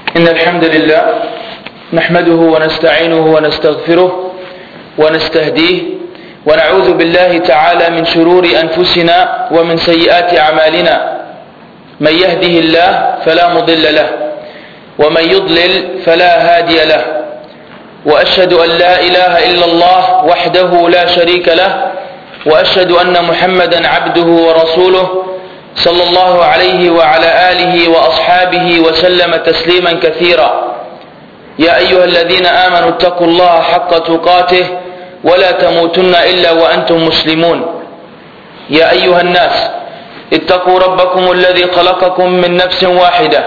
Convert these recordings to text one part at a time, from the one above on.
إن الحمد لله نحمده ونستعينه ونستغفره ونستهديه ونعوذ بالله تعالى من شرور أنفسنا ومن سيئات أعمالنا. من يهده الله فلا مضل له ومن يضلل فلا هادي له، وأشهد أن لا إله إلا الله وحده لا شريك له، وأشهد أن محمدا عبده ورسوله صلى الله عليه وعلى آله وأصحابه وسلم تسليما كثيرا. يا أيها الذين آمنوا اتقوا الله حق تقاته ولا تموتن إلا وأنتم مسلمون. يا أيها الناس اتقوا ربكم الذي خلقكم من نفس واحدة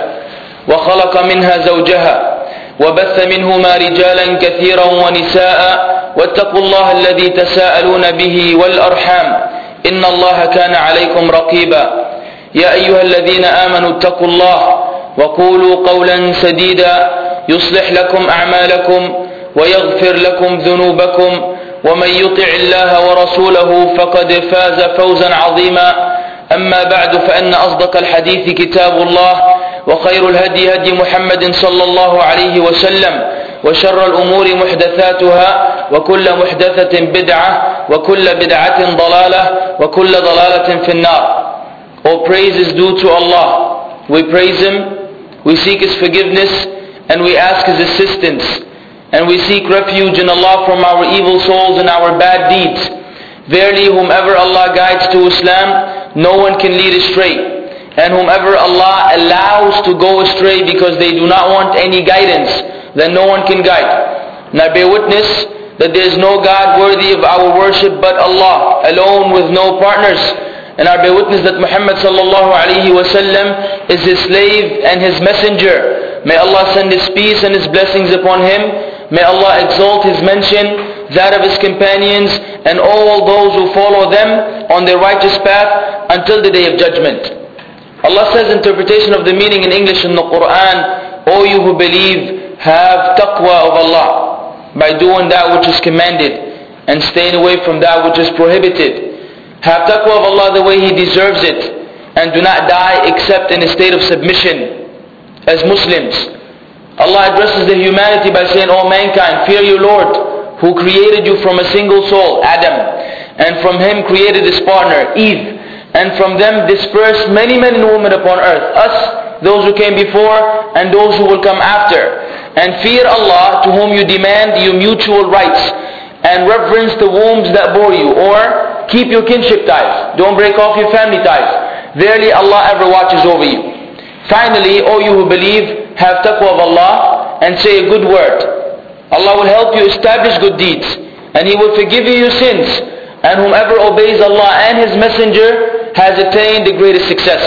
وخلق منها زوجها وبث منهما رجالا كثيرا ونساء، واتقوا الله الذي تساءلون به والأرحام إن الله كان عليكم رقيبا. يا أيها الذين آمنوا اتقوا الله وقولوا قولا سديدا يصلح لكم أعمالكم ويغفر لكم ذنوبكم، ومن يطع الله ورسوله فقد فاز فوزا عظيما. أما بعد، فإن أصدق الحديث كتاب الله، وخير الهدي هدي محمد صلى الله عليه وسلم، وشر الأمور محدثاتها، وكل محدثة بدعة، وكل بدعة ضلالة، وكل ضلالة في النار. All praise is due to Allah. We praise Him, we seek His forgiveness, and we ask His assistance, and we seek refuge in Allah from our evil souls and our bad deeds. Verily, whomever Allah guides to Islam, no one can lead astray, and whomever Allah allows to go astray because they do not want any guidance, then no one can guide. And I bear witness that there is no God worthy of our worship but Allah, alone with no partners. And I bear witness that Muhammad sallallahu alaihi wasallam is His slave and His messenger. May Allah send His peace and His blessings upon him. May Allah exalt His mention, that of His companions, and all those who follow them on their righteous path until the day of judgment. Allah says, interpretation of the meaning in English in the Quran: O you who believe, have taqwa of Allah by doing that which is commanded and staying away from that which is prohibited. Have taqwa of Allah the way He deserves it, and do not die except in a state of submission as Muslims. Allah addresses the humanity by saying, O mankind, fear your Lord, who created you from a single soul, Adam, and from him created his partner, Eve, and from them dispersed many men and women upon earth, us, those who came before, and those who will come after. And fear Allah, to whom you demand your mutual rights, and reverence the wombs that bore you, or keep your kinship ties. Don't break off your family ties. Verily Allah ever watches over you. Finally, O you who believe, have taqwa of Allah and say a good word. Allah will help you establish good deeds, and He will forgive you your sins. And whomever obeys Allah and His messenger has attained the greatest success.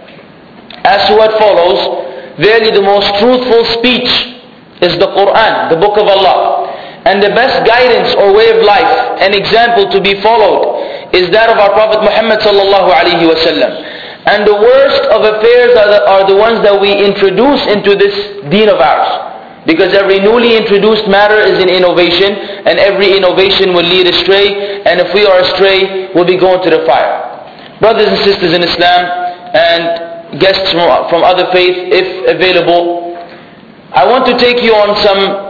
As to what follows, verily the most truthful speech is the Quran, the book of Allah. And the best guidance or way of life and example to be followed is that of our Prophet Muhammad sallallahu alaihi wasallam. And the worst of affairs are the ones that we introduce into this deen of ours. Because every newly introduced matter is an innovation, and every innovation will lead astray, and if we are astray, we'll be going to the fire. Brothers and sisters in Islam, and guests from other faiths, if available, I want to take you on some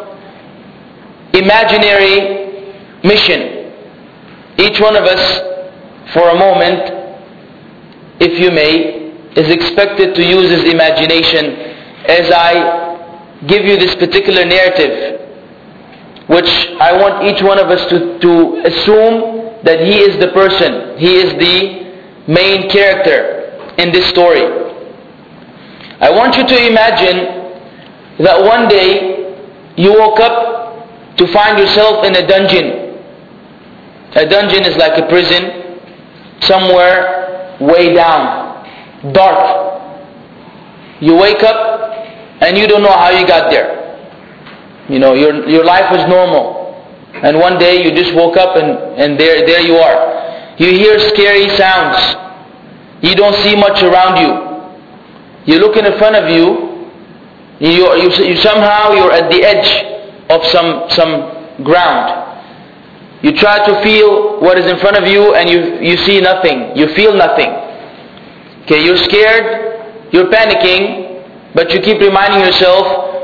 imaginary mission. Each one of us, for a moment, if you may, is expected to use his imagination as I give you this particular narrative, which I want each one of us to assume that he is the person, he is the main character in this story. I want you to imagine that one day you woke up to find yourself in a dungeon. A dungeon is like a prison, somewhere way down, dark. You wake up and you don't know how you got there. You know, your life was normal, and one day you just woke up and there you are. You hear scary sounds. You don't see much around you. You look in front of you. You somehow you're at the edge of some ground. You try to feel what is in front of you, and you see nothing. You feel nothing. Okay, you're scared, you're panicking, but you keep reminding yourself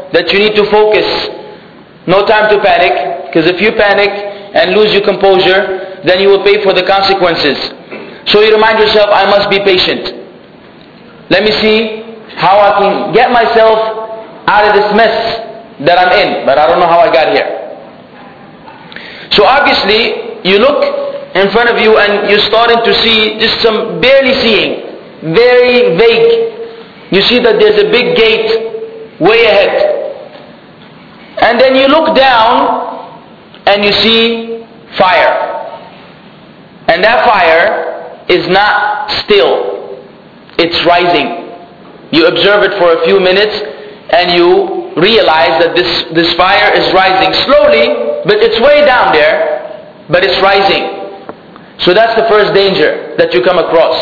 that you need to focus. No time to panic, because if you panic and lose your composure, then you will pay for the consequences. So you remind yourself, I must be patient. Let me see how I can get myself out of this mess that I'm in, but I don't know how I got here. So obviously, you look in front of you and you're starting to see just some barely seeing, very vague. You see that there's a big gate way ahead. And then you look down and you see fire. And that fire is not still. It's rising. You observe it for a few minutes and you realize that this fire is rising slowly, but it's way down there, but it's rising. So that's the first danger that you come across.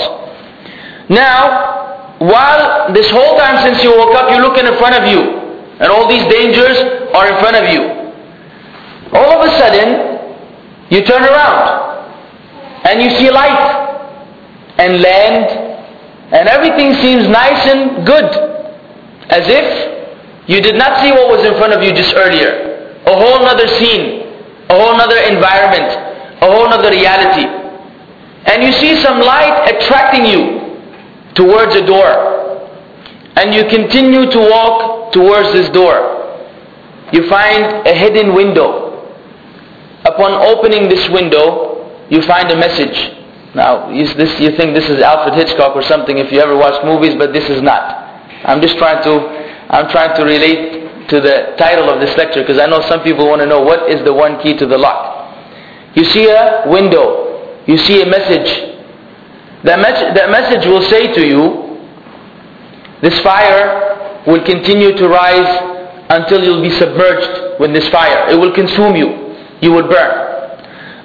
Now, while this whole time since you woke up, you're looking in front of you, and all these dangers are in front of you. All of a sudden, you turn around, and you see light, and land, and everything seems nice and good, as if you did not see what was in front of you just earlier. A whole other scene, a whole other environment, a whole other reality. And you see some light attracting you towards a door. And you continue to walk towards this door. You find a hidden window. Upon opening this window, you find a message. Now, you think this is Alfred Hitchcock or something if you ever watched movies, but this is not. I'm trying to relate to the title of this lecture, because I know some people want to know what is the one key to the lock. You see a window. You see a message. That message will say to you, this fire will continue to rise until you'll be submerged with this fire. It will consume you. You will burn.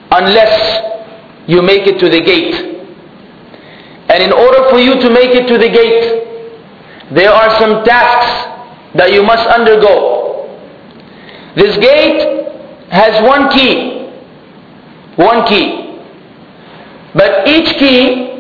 Unless you make it to the gate. And in order for you to make it to the gate, there are some tasks that you must undergo. This gate has one key. One key. But each key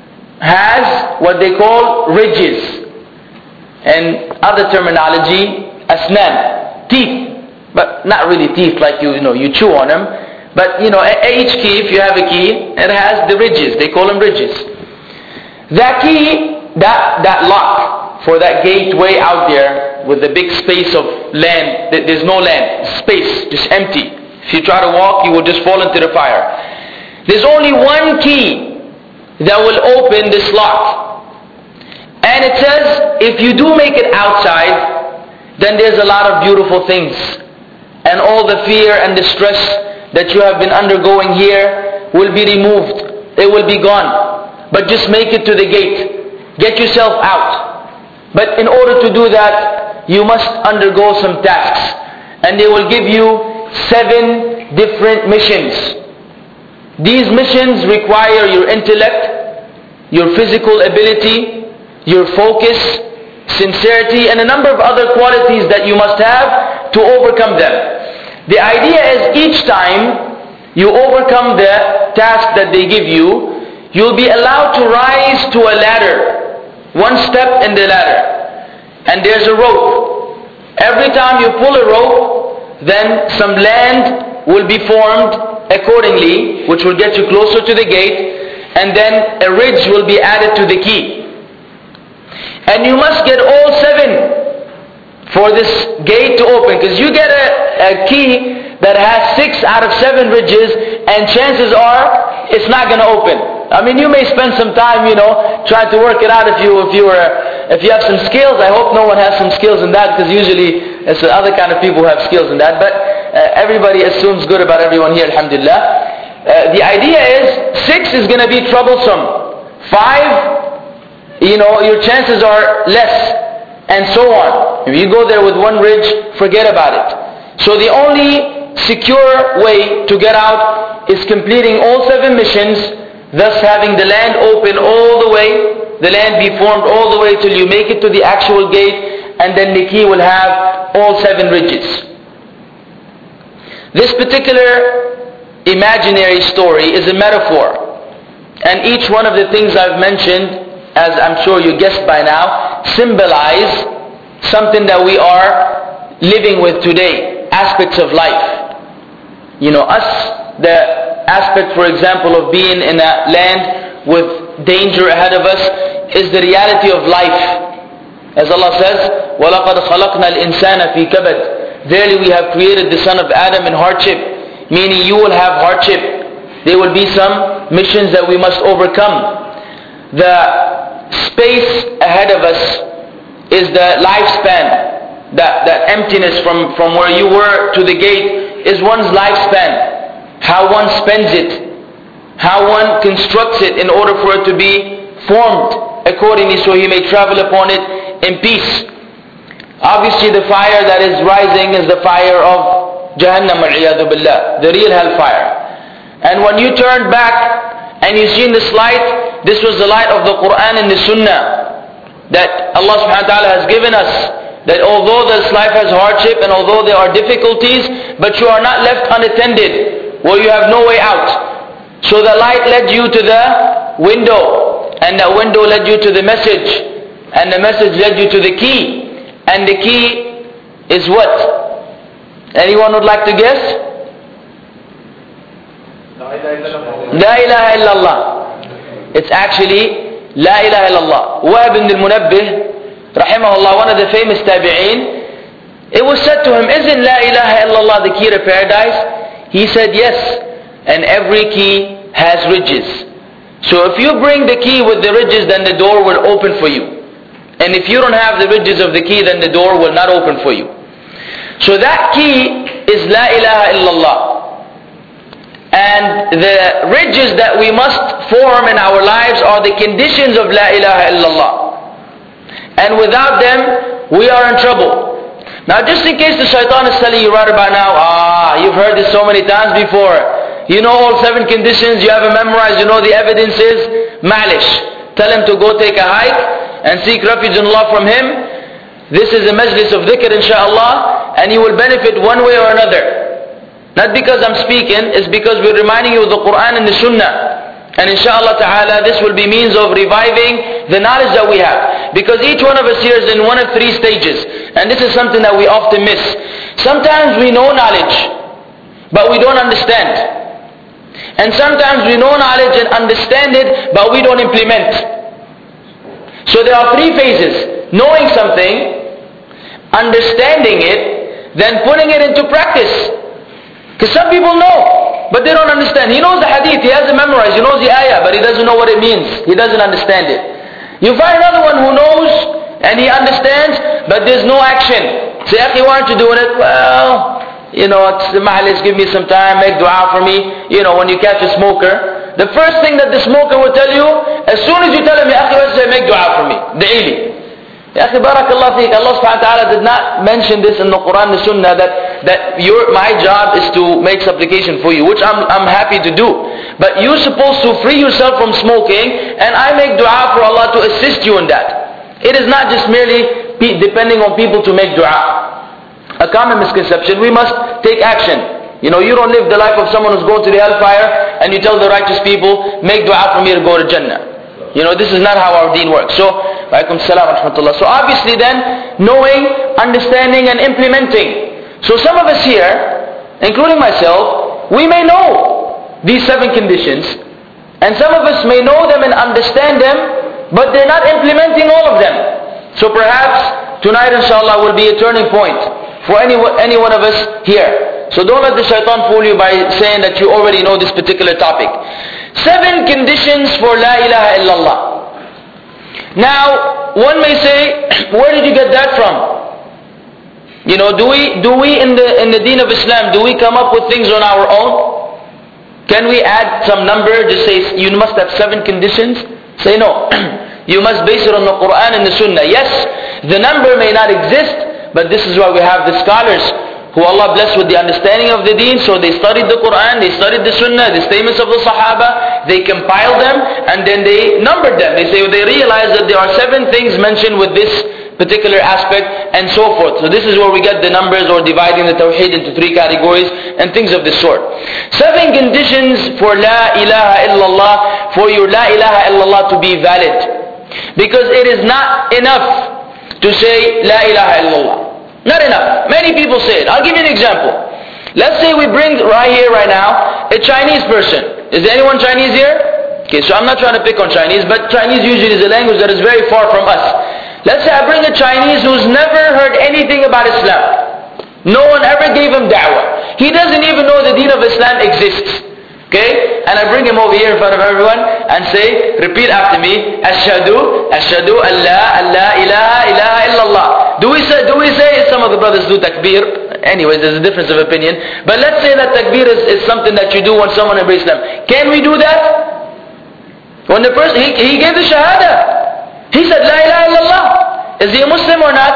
has what they call ridges. And other terminology, asnan, teeth. But not really teeth like you chew on them. But each key, if you have a key, it has the ridges. They call them ridges. That key, that lock for that gateway out there with the big space of land, there's no land, space, just empty. If you try to walk, you will just fall into the fire. There's only one key that will open this lock. And it says, if you do make it outside, then there's a lot of beautiful things. And all the fear and the stress that you have been undergoing here will be removed. It will be gone. But just make it to the gate. Get yourself out. But in order to do that, you must undergo some tasks. And they will give you 7 different missions. These missions require your intellect, your physical ability, your focus, sincerity, and a number of other qualities that you must have to overcome them. The idea is each time you overcome the task that they give you, you'll be allowed to rise to a ladder, one step in the ladder. And there's a rope. Every time you pull a rope, then some land will be formed accordingly, which will get you closer to the gate, and then a ridge will be added to the key. And you must get all 7 for this gate to open, because you get a key that has 6 out of 7 ridges, and chances are it's not going to open. I mean, you may spend some time, trying to work it out if you have some skills. I hope no one has some skills in that, because usually it's the other kind of people who have skills in that. But everybody assumes good about everyone here, alhamdulillah. The idea is 6 is going to be troublesome. 5, your chances are less, and so on. If you go there with one ridge, forget about it. So the only secure way to get out is completing all 7 missions, thus having the land open all the way, the land be formed all the way till you make it to the actual gate, and then the key will have all 7 ridges. This particular imaginary story is a metaphor, and each one of the things I've mentioned, as I'm sure you guessed by now, symbolize something that we are living with today, aspects of life. You know, the aspect, for example, of being in a land with danger ahead of us is the reality of life. As Allah says, وَلَقَدْ خَلَقْنَا الْإِنسَانَ فِي كَبَدٍ. Verily we have created the son of Adam in hardship, meaning you will have hardship. There will be some missions that we must overcome. The space ahead of us is the lifespan. That emptiness from where you were to the gate is one's lifespan. How one spends it, how one constructs it in order for it to be formed accordingly so he may travel upon it in peace. Obviously the fire that is rising is the fire of Jahannam al-iyadu billah, the real hellfire. And when you turn back and you see in this light, this was the light of the Quran and the Sunnah that Allah subhanahu wa ta'ala has given us, that although this life has hardship and although there are difficulties, but you are not left unattended where you have no way out. So the light led you to the window, and that window led you to the message, and the message led you to the key. And the key is what? Anyone would like to guess? La ilaha illallah. It's actually La ilaha illallah. Wahb ibn al-Munabbih, rahimahullah, one of the famous tabi'een, it was said to him, isn't La ilaha illallah the key to paradise? He said, yes. And every key has ridges. So if you bring the key with the ridges, then the door will open for you. And if you don't have the ridges of the key, then the door will not open for you. So that key is La ilaha illallah. And the ridges that we must form in our lives are the conditions of La ilaha illallah. And without them, we are in trouble. Now just in case the shaitan is telling you right about now, you've heard this so many times before. You know all 7 conditions, you have it memorized, you know the evidence is, malish. Tell him to go take a hike and seek refuge in Allah from him. This is a majlis of dhikr inshaAllah, and you will benefit one way or another. Not because I'm speaking, it's because we're reminding you of the Quran and the Sunnah. And inshaAllah ta'ala this will be means of reviving the knowledge that we have. Because each one of us here is in one of 3 stages. And this is something that we often miss. Sometimes we know knowledge, but we don't understand. And sometimes we know knowledge and understand it, but we don't implement. So there are 3 phases. Knowing something, understanding it, then putting it into practice. Because some people know, but they don't understand. He knows the hadith, he has it memorized, he knows the ayah, but he doesn't know what it means. He doesn't understand it. You find another one who knows, and he understands, but there's no action. Say, Akhi, why aren't you doing it? Well, you know, give me some time, make dua for me. You know, when you catch a smoker, the first thing that the smoker will tell you, as soon as you tell him, Ya Akhi, let's say, make dua for me. Daily. Ya Akhi, barakallah feek, Allah subhanahu wa ta'ala did not mention this in the Quran and the Sunnah that my job is to make supplication for you, which I'm happy to do. But you're supposed to free yourself from smoking, and I make dua for Allah to assist you in that. It is not just merely depending on people to make dua. A common misconception, we must take action. You know, you don't live the life of someone who's going to the hellfire and you tell the righteous people, make dua for me to go to Jannah. You know, this is not how our deen works. So, alaikum salam wa rahmatullah. So obviously then, knowing, understanding and implementing. So some of us here, including myself, we may know these 7 conditions, and some of us may know them and understand them, but they're not implementing all of them. So perhaps tonight inshallah will be a turning point for any one of us here. So don't let the shaitan fool you by saying that you already know this particular topic. 7 conditions for La ilaha illallah. Now, one may say, where did you get that from? You know, do we in the deen of Islam, do we come up with things on our own? Can we add some number, just say you must have 7 conditions? Say no. You must base it on the Quran and the Sunnah. Yes, the number may not exist, but this is why we have the scholars who Allah blessed with the understanding of the deen. So they studied the Quran, they studied the Sunnah, the statements of the Sahaba, they compiled them, and then they numbered them. They realized that there are 7 things mentioned with this particular aspect, and so forth. So this is where we get the numbers, or dividing the Tawheed into 3 categories, and things of this sort. 7 conditions for La ilaha illallah, for your La ilaha illallah to be valid. Because it is not enough to say La ilaha illallah. Not enough. Many people say it. I'll give you an example. Let's say we bring right here, right now, a Chinese person. Is there anyone Chinese here? Okay, so I'm not trying to pick on Chinese, but Chinese usually is a language that is very far from us. Let's say I bring a Chinese who's never heard anything about Islam. No one ever gave him da'wah. He doesn't even know the deen of Islam exists. Okay? And I bring him over here in front of everyone and say, repeat after me, Ashhadu an la ilaha illallah. Do we say, some of the brothers do takbir. Anyways, there's a difference of opinion. But let's say that takbir is something that you do when someone embraces Islam. Can we do that? When the person, he gave the shahada. He said, la ilaha illallah. Is he a Muslim or not?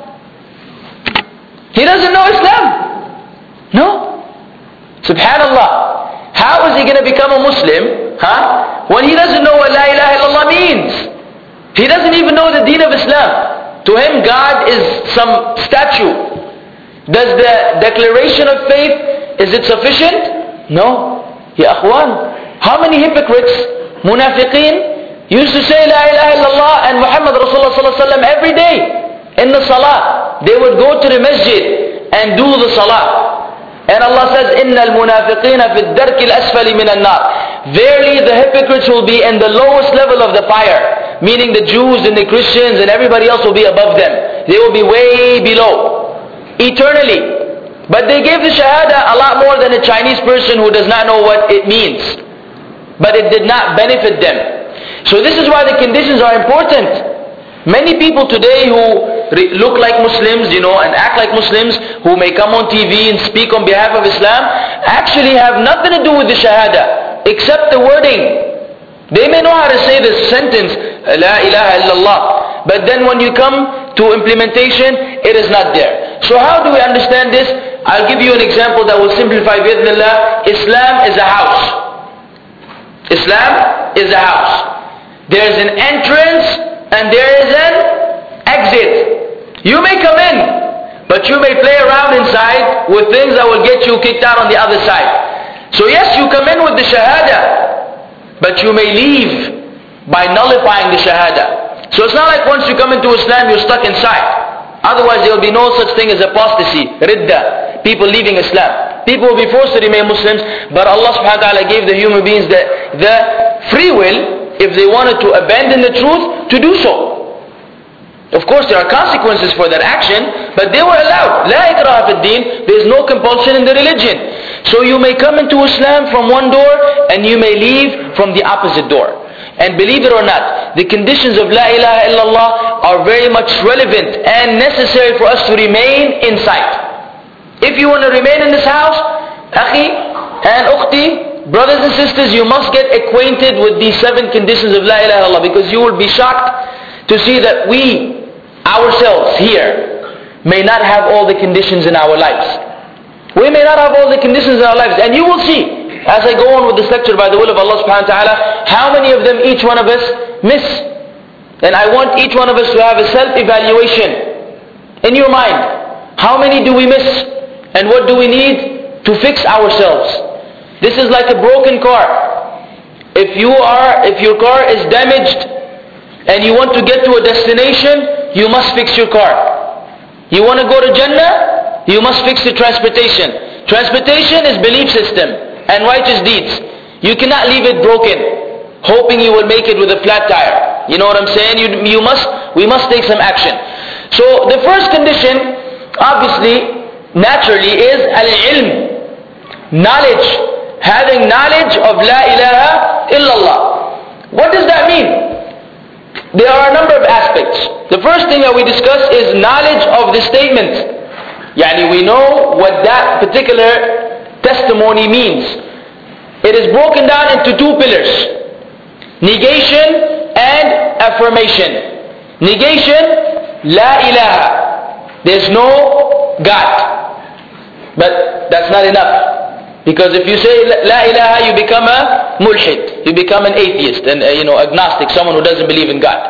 He doesn't know Islam. No. Subhanallah. How is he going to become a Muslim, when he doesn't know what la ilaha illallah means? He doesn't even know the deen of Islam. To him, God is some statue. Does the declaration of faith, is it sufficient? No. Ya akhwan, how many hypocrites, munafiqeen, used to say la ilaha illallah and Muhammad Rasulullah sallallahu alaihi wasallam every day in the salah. They would go to the masjid and do the salah. And Allah says, إِنَّ الْمُنَافِقِينَ فِي الدَّرْكِ الْأَسْفَلِ مِنَ النَّارِ. Verily the hypocrites will be in the lowest level of the fire. Meaning the Jews and the Christians and everybody else will be above them. They will be way below. Eternally. But they gave the shahada a lot more than a Chinese person who does not know what it means. But it did not benefit them. So this is why the conditions are important. Many people today who look like Muslims, and act like Muslims, who may come on TV and speak on behalf of Islam, actually have nothing to do with the Shahada, except the wording. They may know how to say this sentence, La ilaha illallah, but then when you come to implementation, it is not there. So how do we understand this? I'll give you an example that will simplify bi'idhnillah. Islam is a house. Islam is a house. There is an entrance and there is an exit. You may come in, but you may play around inside with things that will get you kicked out on the other side. So yes, you come in with the shahada, but you may leave by nullifying the shahada. So it's not like once you come into Islam, you're stuck inside. Otherwise there will be no such thing as apostasy, ridda, people leaving Islam. People will be forced to remain Muslims, but Allah subhanahu wa ta'ala gave the human beings the free will, if they wanted to abandon the truth, to do so. Of course there are consequences for that action, but they were allowed. La ikraha fi ad-din, there is no compulsion in the religion. So you may come into Islam from one door, and you may leave from the opposite door. And believe it or not, the conditions of La ilaha illallah are very much relevant and necessary for us to remain inside. If you want to remain in this house, akhi and ukhti, brothers and sisters, you must get acquainted with these 7 conditions of La ilaha illallah, because you will be shocked to see that we, ourselves here, may not have all the conditions in our lives. We may not have all the conditions in our lives, and you will see, as I go on with this lecture by the will of Allah subhanahu wa ta'ala, how many of them each one of us miss. And I want each one of us to have a self-evaluation in your mind. How many do we miss? And what do we need to fix ourselves? This is like a broken car. If your car is damaged and you want to get to a destination, you must fix your car. You want to go to Jannah, you must fix the transportation. Transportation is belief system and righteous deeds. You cannot leave it broken, hoping you will make it with a flat tire. You know what I'm saying? We must take some action. So the first condition, obviously, naturally, is al-ilm, knowledge. Having knowledge of La ilaha illallah. What does that mean? There are a number of aspects. The first thing that we discuss is knowledge of the statement. Yani we know what that particular testimony means. It is broken down into 2 pillars. Negation and affirmation. Negation, La ilaha. There's no God. But that's not enough. Because if you say La ilaha, you become a mulhid. You become an atheist and agnostic, someone who doesn't believe in God.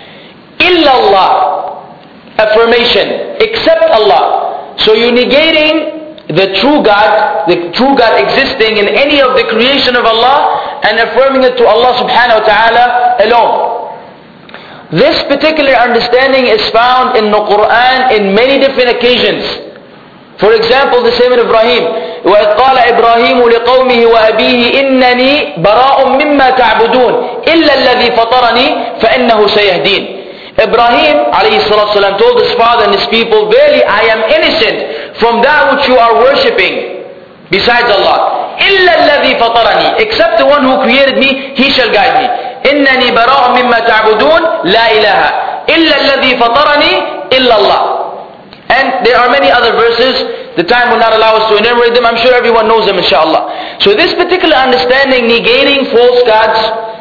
Illallah, affirmation, except Allah. So you're negating the true God existing in any of the creation of Allah, and affirming it to Allah subhanahu wa ta'ala alone. This particular understanding is found in the Quran in many different occasions. For example, the same in Ibrahim. وَإِذْ قَالَ إِبْرَاهِيمُ لِقَوْمِهِ وَأَبِيهِ إِنَّنِي بَرَاءٌ مِّمَّا تَعْبُدُونَ إِلَّا الَّذِي فَطَرَنِي فَإِنَّهُ سَيَهْدِينَ. Ibrahim ﷺ told his father and his people, verily I am innocent from that which you are worshipping besides Allah. إِلَّا الَّذِي فَطَرَنِي, except the one who created me, he shall guide me. إِنَّنِي بَرَاءٌ مِّمَّا تَعْبُدُونَ لَا إِلَهَ إِلَّا الَّذِي فَطَرَنِي إِلَّا اللَّهِ. And there are many other verses. The time will not allow us to enumerate them. I'm sure everyone knows them, inshallah. So this particular understanding, negating false gods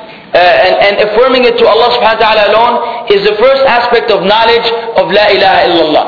and affirming it to Allah subhanahu wa ta'ala alone, is the first aspect of knowledge of La ilaha illallah.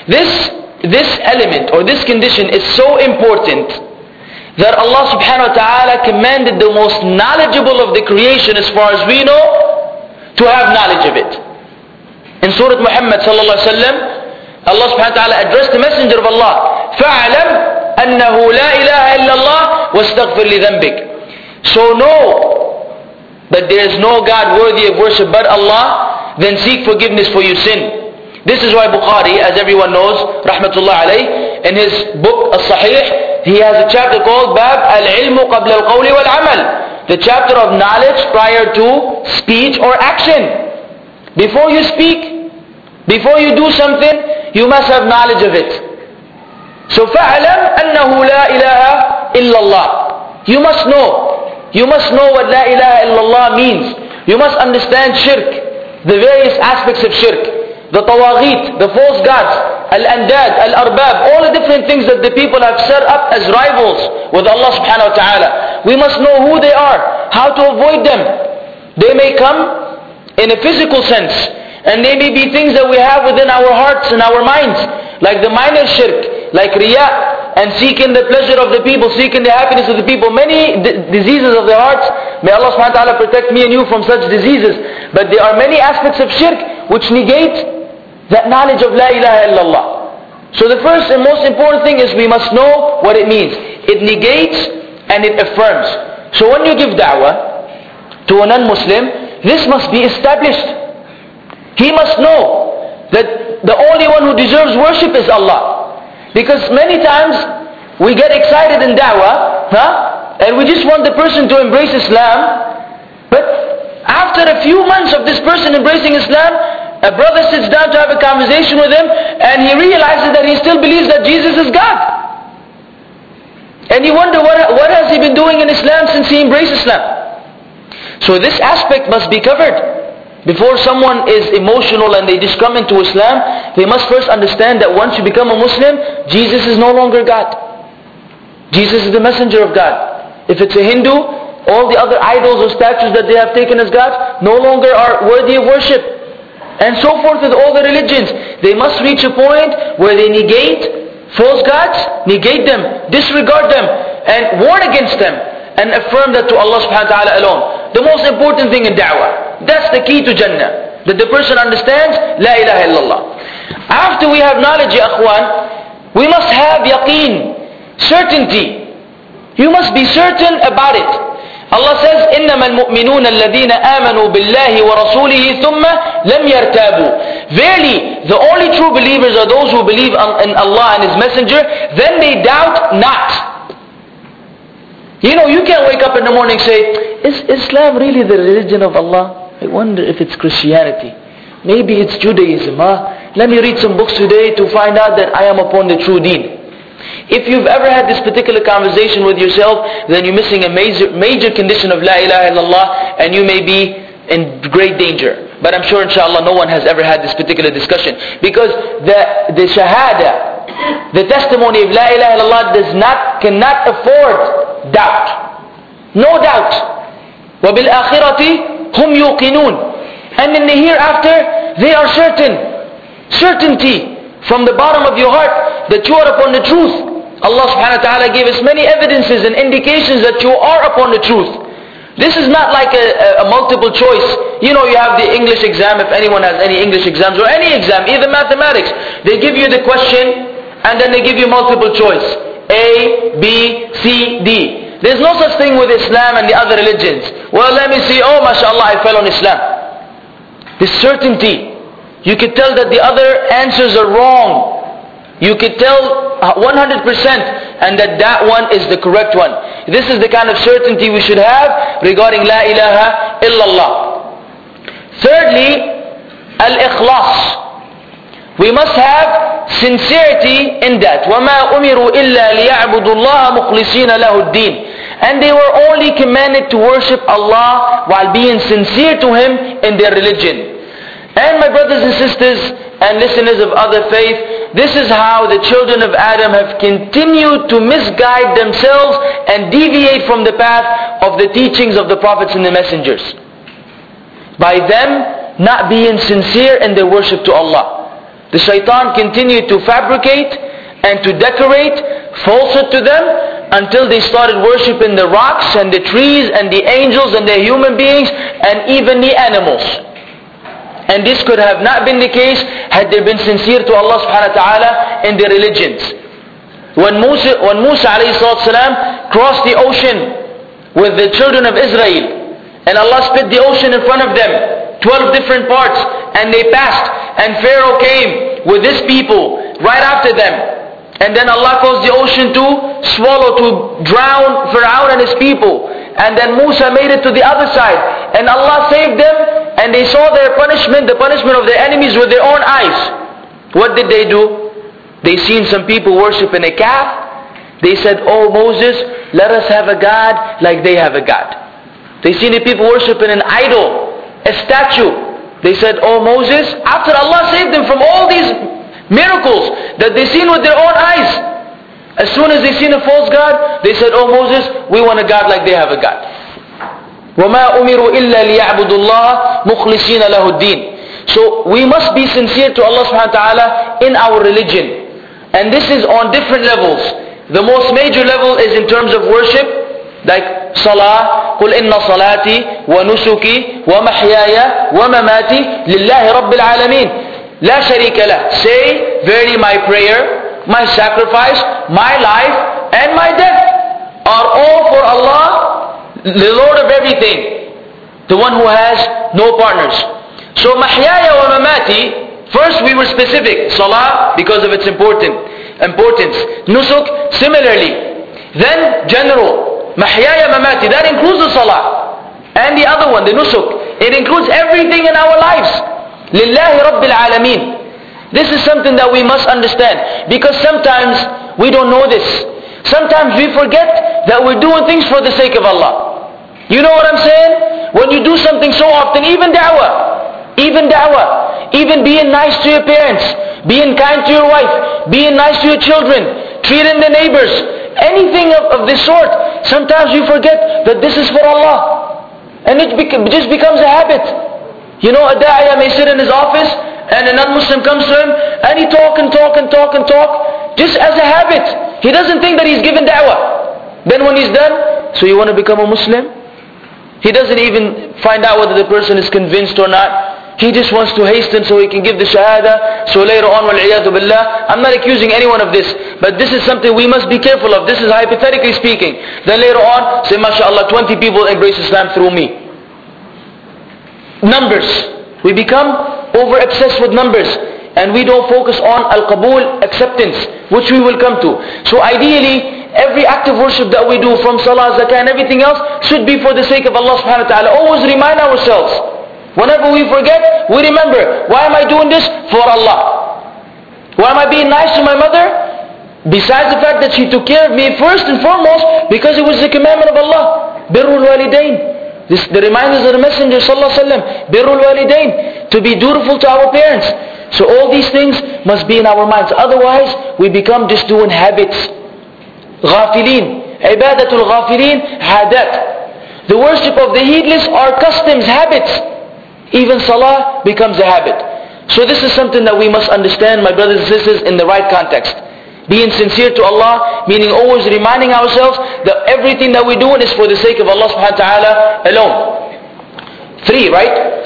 This element or this condition is so important that Allah subhanahu wa ta'ala commanded the most knowledgeable of the creation, as far as we know, to have knowledge of it. In Surah Muhammad sallallahu alaihi wasallam, Allah subhanahu wa ta'ala addressed the messenger of Allah, فَاعْلَمْ أَنَّهُ لَا إِلَهَ إِلَّا اللَّهِ وَاسْتَغْفِرْ لِذَنْبِكَ. So know that there is no God worthy of worship but Allah, then seek forgiveness for your sin. This is why Bukhari, as everyone knows, rahmatullah alayh, in his book As-Sahih, he has a chapter called Bab Al-Ilmu Qabla Al-Qawli Wal-Amal, the chapter of knowledge prior to speech or action. Before you speak, before you do something, you must have knowledge of it. So فَاعْلَمْ أَنَّهُ لَا إِلَهَ إِلَّا اللَّهِ. You must know. You must know what La ilaha illallah means. You must understand shirk, the various aspects of shirk, the tawaghit, the false gods, al-andad, al-arbab, all the different things that the people have set up as rivals with Allah subhanahu wa ta'ala. We must know who they are, how to avoid them. They may come in a physical sense, and they may be things that we have within our hearts and our minds, like the minor shirk, like riyah, and seeking the pleasure of the people, seeking the happiness of the people. Many diseases of the hearts. May Allah subhanahu wa ta'ala protect me and you from such diseases. But there are many aspects of shirk which negate that knowledge of La ilaha illallah. So the first and most important thing is we must know what it means. It negates and it affirms. So when you give da'wah to a non-Muslim, this must be established. He must know that the only one who deserves worship is Allah. Because many times we get excited in da'wah, and we just want the person to embrace Islam. But after a few months of this person embracing Islam, a brother sits down to have a conversation with him, and he realizes that he still believes that Jesus is God. And you wonder, what has he been doing in Islam since he embraced Islam? So this aspect must be covered. Before someone is emotional and they just come into Islam, they must first understand that once you become a Muslim, Jesus is no longer God. Jesus is the messenger of God. If it's a Hindu, all the other idols or statues that they have taken as gods no longer are worthy of worship. And so forth with all the religions. They must reach a point where they negate false gods, negate them, disregard them, and warn against them, and affirm that to Allah subhanahu wa ta'ala alone. The most important thing in da'wah. That's the key to Jannah. That the person understands La ilaha illallah. After we have knowledge, ya akhwan, we must have yaqeen, certainty. You must be certain about it. Allah says, إِنَّمَا الْمُؤْمِنُونَ الَّذِينَ آمَنُوا بِاللَّهِ وَرَسُولِهِ ثُمَّ لَمْ يَرْتَابُوا. Verily, the only true believers are those who believe in Allah and His Messenger, then they doubt not. You know, you can't wake up in the morning and say, is Islam really the religion of Allah? I wonder if it's Christianity. Maybe it's Judaism. Let me read some books today to find out that I am upon the true deen. If you've ever had this particular conversation with yourself, then you're missing a major condition of La ilaha illallah, and you may be in great danger. But I'm sure inshallah no one has ever had this particular discussion. Because the shahada, the testimony of La ilaha illallah cannot afford doubt. No doubt. وَبِالْآخِرَةِ هُمْ يُوقِنُونَ. And in the hereafter, they are certain. Certainty from the bottom of your heart that you are upon the truth. Allah subhanahu wa ta'ala gave us many evidences and indications that you are upon the truth. This is not like a multiple choice. You know, you have the English exam, if anyone has any English exams, or any exam, even mathematics. They give you the question, and then they give you multiple choice. A, B, C, D. There's no such thing with Islam and the other religions. Well, let me see, oh mashallah, I fell on Islam. This certainty. You could tell that the other answers are wrong. You could tell 100% and that one is the correct one. This is the kind of certainty we should have regarding La ilaha illallah. Thirdly, al-ikhlas. We must have sincerity in that. وَمَا أُمِرُوا إِلَّا لِيَعْبُدُوا اللَّهَ مُخْلِصِينَ لَهُ الدِّينَ. And they were only commanded to worship Allah while being sincere to Him in their religion. And my brothers and sisters and listeners of other faith, this is how the children of Adam have continued to misguide themselves and deviate from the path of the teachings of the prophets and the messengers. By them not being sincere in their worship to Allah. The shaitan continued to fabricate and to decorate falsehood to them until they started worshipping the rocks and the trees and the angels and the human beings and even the animals. And this could have not been the case had they been sincere to Allah subhanahu wa ta'ala in their religions. When Musa alayhi salam crossed the ocean with the children of Israel, and Allah split the ocean in front of them, 12 different parts, and they passed, and Pharaoh came with his people right after them. And then Allah caused the ocean to swallow, to drown Pharaoh and his people. And then Musa made it to the other side. And Allah saved them, and they saw their punishment, the punishment of their enemies with their own eyes. What did they do? They seen some people worshiping a calf. They said, "Oh Moses, let us have a God like they have a God." They seen the people worshiping an idol, a statue. They said, "Oh Moses," after Allah saved them from all these miracles that they seen with their own eyes, as soon as they seen a false God, they said, "Oh Moses, we want a God like they have a God." وَمَا أُمِرُوا إِلَّا لِيَعْبُدُوا اللَّهَ مُخْلِصِينَ لَهُ الدِّينَ. So we must be sincere to Allah subhanahu wa ta'ala in our religion. And this is on different levels. The most major level is in terms of worship, like Salah, قُلْ إِنَّ صَلَاتِي وَنُسُكِي وَمَحْيَايَ وَمَمَاتِي لِلَّهِ رَبِّ الْعَالَمِينَ لَا شَرِيكَ لَهُ. Say, verily my prayer, my sacrifice, my life, and my death are all for Allah, the Lord of everything, the one who has no partners. So mahyaya wa mamati, first we were specific, salah because of its importance, nusuk similarly, then general, mahyaya mamati, that includes the salah, and the other one, the nusuk, it includes everything in our lives. Lillahi Rabbil Alameen. This is something that we must understand, because sometimes we don't know this. Sometimes we forget that we're doing things for the sake of Allah. You know what I'm saying? When you do something so often, even da'wah, even being nice to your parents, being kind to your wife, being nice to your children, treating the neighbors, anything of this sort, sometimes you forget that this is for Allah. And it just becomes a habit. You know, a da'iyah may sit in his office and a non-Muslim comes to him and he talk, just as a habit. He doesn't think that he's given da'wah. Then when he's done, so you want to become a Muslim? He doesn't even find out whether the person is convinced or not. He just wants to hasten so he can give the shahada. So later on, wal-'iyadhu billah, I'm not accusing anyone of this, but this is something we must be careful of. This is hypothetically speaking. Then later on, say, mashallah, 20 people embrace Islam through me. Numbers. We become over-obsessed with numbers. And we don't focus on al-qabul, acceptance, which we will come to. So ideally, every act of worship that we do, from salah, zakah and everything else, should be for the sake of Allah subhanahu wa ta'ala. Always remind ourselves. Whenever we forget, we remember, why am I doing this? For Allah. Why am I being nice to my mother? Besides the fact that she took care of me first and foremost, because it was the commandment of Allah. Birrul walidain. The reminders of the Messenger sallallahu alaihi wasallam. Birrul walidain. To be dutiful to our parents. So all these things must be in our minds. Otherwise, we become just doing habits. Ghafilin. Ibadatul ghafilin, hadat. The worship of the heedless are customs, habits. Even salah becomes a habit. So this is something that we must understand, my brothers and sisters, in the right context. Being sincere to Allah, meaning always reminding ourselves that everything that we're doing is for the sake of Allah subhanahu wa ta'ala alone. 3, right?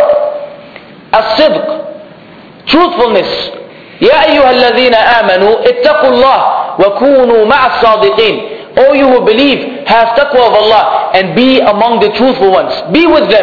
4. As-sidq. Truthfulness. Ya ayyuhalladhina amanu ittaqullah wa kunu ma'as sadiqin. O you who believe, have taqwa of Allah and be among the truthful ones. Be with them.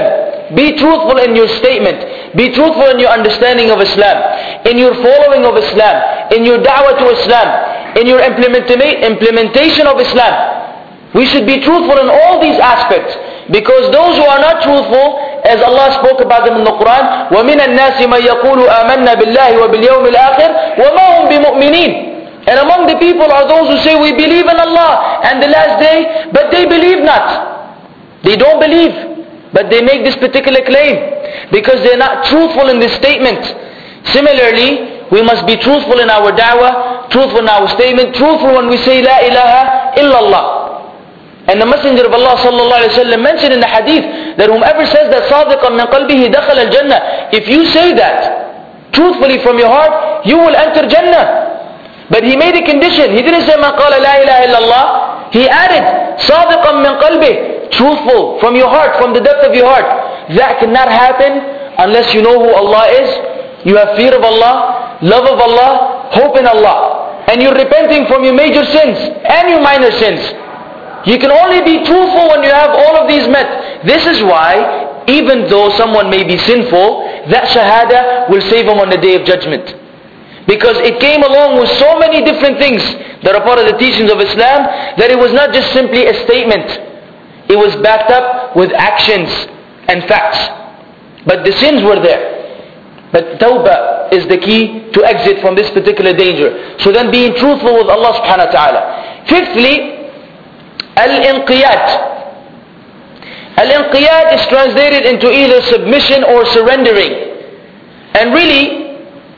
Be truthful in your statement. Be truthful in your understanding of Islam, in your following of Islam, in your da'wah to Islam, in your implementation of Islam. We should be truthful in all these aspects. Because those who are not truthful, as Allah spoke about them in the Quran, وَمِنَ النَّاسِ مَنْ يَقُولُ آمَنَّا بِاللَّهِ وَبِالْيَوْمِ الْآخِرِ وَمَا هُمْ بِمُؤْمِنِينَ. And among the people are those who say we believe in Allah and the last day, but they believe not. They don't believe, but they make this particular claim because they're not truthful in this statement. Similarly, we must be truthful in our da'wah, truthful in our statement, truthful when we say La ilaha illallah. And the Messenger of Allah sallallahu alaihi wasallam mentioned in the hadith that whomever says that صادقا من قلبه دخل الجنة, if you say that truthfully from your heart, you will enter Jannah. But he made a condition. He didn't say man قال لا إله إلا الله. He added صادقا من قلبه, truthful from your heart, from the depth of your heart. That cannot happen unless you know who Allah is, you have fear of Allah, love of Allah, hope in Allah, and you're repenting from your major sins and your minor sins. You can only be truthful when you have all of these met. This is why, even though someone may be sinful, that shahada will save him on the day of judgment. Because it came along with so many different things that are part of the teachings of Islam, that it was not just simply a statement. It was backed up with actions and facts. But the sins were there. But tawbah is the key to exit from this particular danger. So then being truthful with Allah subhanahu wa ta'ala. Fifthly, Al-Inqiyat. Al-Inqiyat is translated into either submission or surrendering. And really,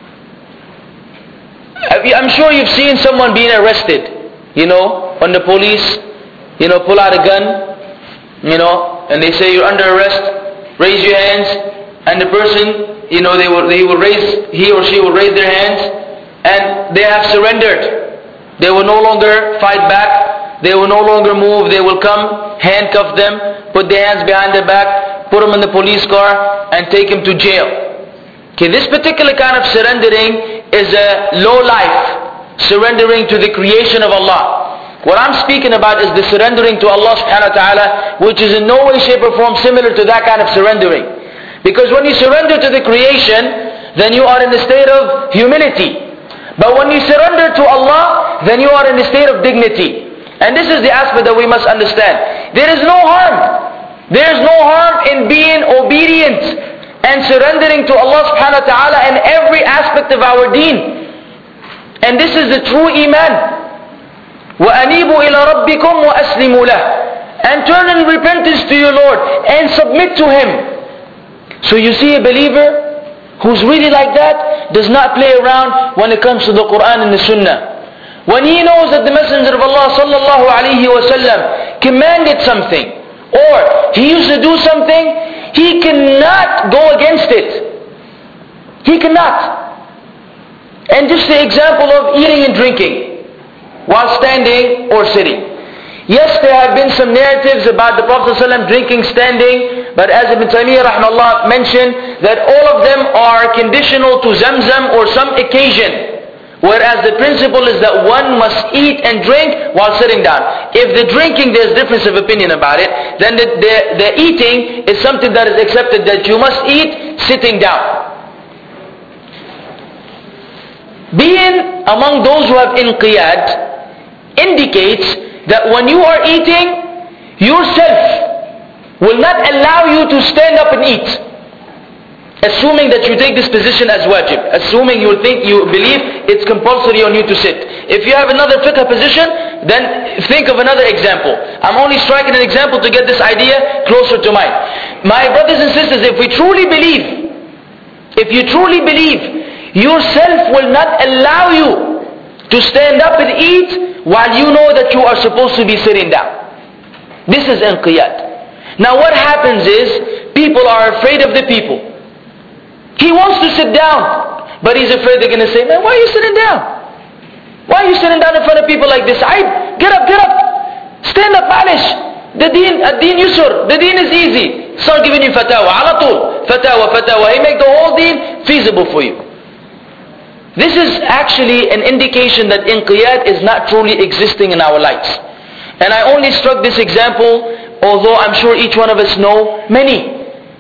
I'm sure you've seen someone being arrested. When the police, pull out a gun, and they say you're under arrest, raise your hands, and the person, he or she will raise their hands, and they have surrendered. They will no longer fight back. They will no longer move. They will come, handcuff them, put their hands behind their back, put them in the police car, and take them to jail. Okay, this particular kind of surrendering is a low life, surrendering to the creation of Allah. What I'm speaking about is the surrendering to Allah subhanahu wa ta'ala, which is in no way, shape or form similar to that kind of surrendering. Because when you surrender to the creation, then you are in a state of humility. But when you surrender to Allah, then you are in a state of dignity. And this is the aspect that we must understand. There is no harm. There is no harm in being obedient and surrendering to Allah subhanahu wa ta'ala in every aspect of our deen. And this is the true iman. وَأَنِيبُوا إِلَى رَبِّكُمْ وَأَسْلِمُوا لَهُ. And turn in repentance to your Lord and submit to Him. So you see a believer who's really like that does not play around when it comes to the Quran and the Sunnah. When he knows that the Messenger of Allah sallallahu alaihi wasallam commanded something, or he used to do something, he cannot go against it. He cannot. And just the example of eating and drinking while standing or sitting. Yes, there have been some narratives about the Prophet ﷺ drinking standing, but as Ibn Taymiyyah rahimahullah mentioned, that all of them are conditional to Zamzam or some occasion. Whereas the principle is that one must eat and drink while sitting down. If the drinking, there's difference of opinion about it, then the eating is something that is accepted, that you must eat sitting down. Being among those who have inqiyad indicates that when you are eating, yourself will not allow you to stand up and eat. Assuming that you take this position as wajib. Assuming you believe it's compulsory on you to sit. If you have another fiqh position, then think of another example. I'm only striking an example to get this idea closer to mine. My brothers and sisters, if you truly believe, yourself will not allow you to stand up and eat while you know that you are supposed to be sitting down. This is inqiyad. Now what happens is, people are afraid of the people. He wants to sit down, but he's afraid they're going to say, man, why are you sitting down? Why are you sitting down in front of people like this? Get up. Stand up, manish. The deen yusur. The deen is easy. Start giving you fatawa. Ala tul. Fatawa. He make the whole deen feasible for you. This is actually an indication that inqiyad is not truly existing in our lives. And I only struck this example, although I'm sure each one of us know many.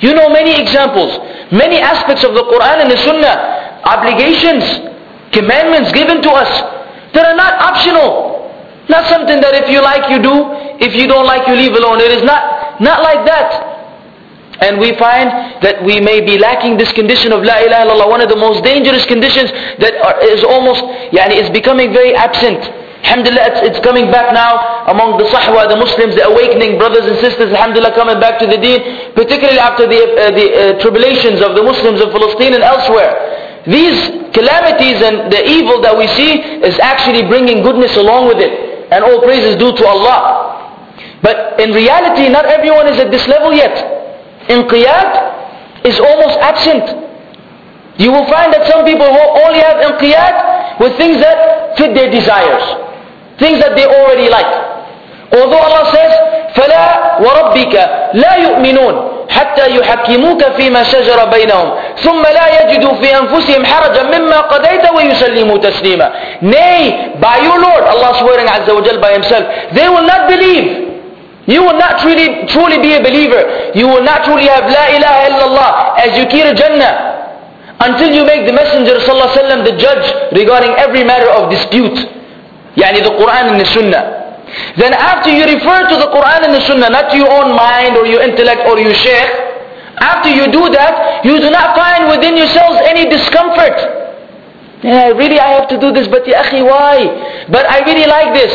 You know many examples, many aspects of the Quran and the Sunnah, obligations, commandments given to us that are not optional. Not something that if you like you do, if you don't like you leave alone. It is not like that. And we find that we may be lacking this condition of La ilaha illallah, one of the most dangerous conditions that is almost, is becoming very absent. Alhamdulillah, it's coming back now among the Sahwa, the Muslims, the awakening brothers and sisters, alhamdulillah, coming back to the deen, particularly after the tribulations of the Muslims of Palestine and elsewhere. These calamities and the evil that we see is actually bringing goodness along with it. And all praise is due to Allah. But in reality, not everyone is at this level yet. Inqiyat is almost absent. You will find that some people only have inqiyat with things that fit their desires, things that they already like. Although Allah says, فَلَا وَرَبِّكَ لَا يُؤْمِنُونَ حَتَّى يُحَكِّمُوكَ فِي مَا شَجَرَ بَيْنَهُمْ ثُمَّ لَا يَجِدُوا فِي أَنفُسِهِمْ حَرَجًا مِمَّا قَضَيْتَ وَيُسَلِّمُوا تَسْلِيمًا. Nay, by your Lord, Allah swearing Azza wa Jal by Himself, they will not believe. You will not truly be a believer. You will not truly have La ilaha illallah as you key Jannah until you make the Messenger sallallahu alaihi wasallam the judge regarding every matter of dispute. The Quran and the Sunnah. Then after you refer to the Quran and the Sunnah, not to your own mind or your intellect or your shaykh, after you do that, you do not find within yourselves any discomfort. I have to do this, but ya akhi, why? But I really like this.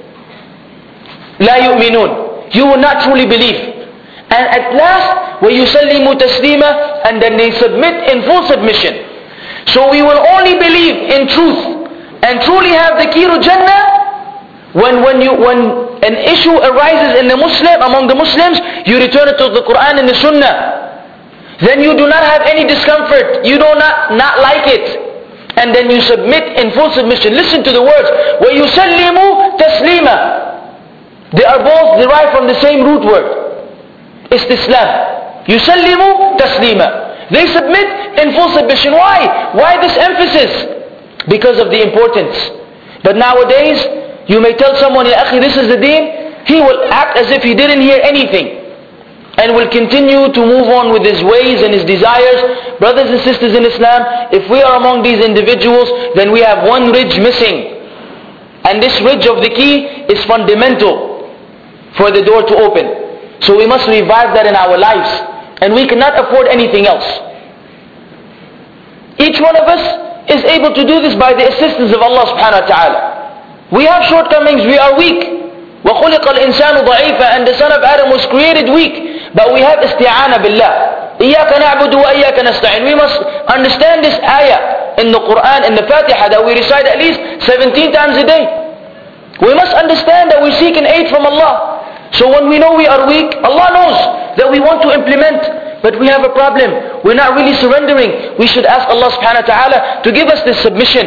La yu'minun. You will not truly believe. And at last, وَيُسَلِّمُوا تَسْلِيمًا, and then they submit in full submission. So we will only believe in truth and truly have the key to Jannah when an issue arises in among the Muslims, you return it to the Quran and the Sunnah. Then you do not have any discomfort. You do not like it. And then you submit in full submission. Listen to the words. وَيُسَلِّمُوا تَسْلِيمًا. They are both derived from the same root word. Istislam. Yusallimu taslima. They submit in full submission. Why? Why this emphasis? Because of the importance. But nowadays, you may tell someone, Ya akhi, this is the deen. He will act as if he didn't hear anything. And will continue to move on with his ways and his desires. Brothers and sisters in Islam, if we are among these individuals, then we have one ridge missing. And this ridge of the key is fundamental for the door to open. So we must revive that in our lives. And we cannot afford anything else. Each one of us is able to do this by the assistance of Allah subhanahu wa ta'ala. We have shortcomings, we are weak. وَخُلِقَ الْإِنسَانُ ضَعِيفًا, and the son of Adam was created weak. But we have isti'ana billah. إِيَّاكَ نَعْبُدُ وَإِيَّاكَ نَسْتَعِينُ. We must understand this ayah in the Quran, in the Fatiha, that we recite at least 17 times a day. We must understand that we seek an aid from Allah. So when we know we are weak, Allah knows that we want to implement, but we have a problem. We're not really surrendering. We should ask Allah subhanahu wa ta'ala to give us this submission.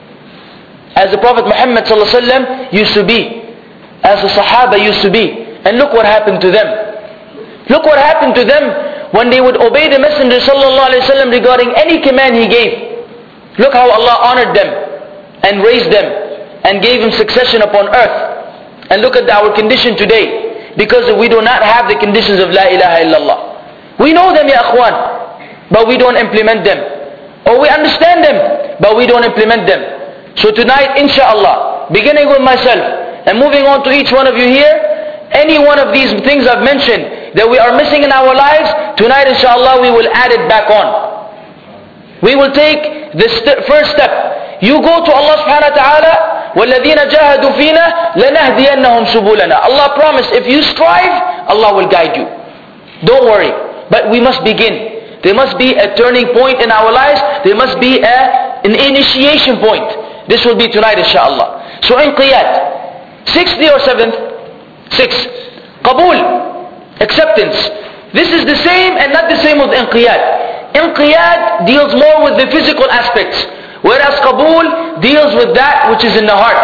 As the Prophet Muhammad sallallahu alaihi wasallam used to be. As the Sahaba used to be. And look what happened to them. Look what happened to them when they would obey the Messenger sallallahu alaihi wasallam regarding any command he gave. Look how Allah honored them and raised them and gave them succession upon earth. And look at our condition today. Because we do not have the conditions of La ilaha illallah. We know them, ya akhwan, but we don't implement them. Or we understand them, but we don't implement them. So tonight, inshallah, beginning with myself and moving on to each one of you here, any one of these things I've mentioned that we are missing in our lives, tonight inshallah we will add it back on. We will take the first step. You go to Allah subhanahu wa ta'ala, وَالَّذِينَ جَاهَدُوا فِينَا لَنَهْدِيَنَّهُمْ سُبُلَنَا. Allah promised, if you strive, Allah will guide you. Don't worry. But we must begin. There must be a turning point in our lives. There must be an initiation point. This will be tonight inshallah. So inqiyat. 6th or 7th? 6th. Qabul. Acceptance. This is the same and not the same with inqiyat. Inqiyat deals more with the physical aspects. Whereas Qabul deals with that which is in the heart.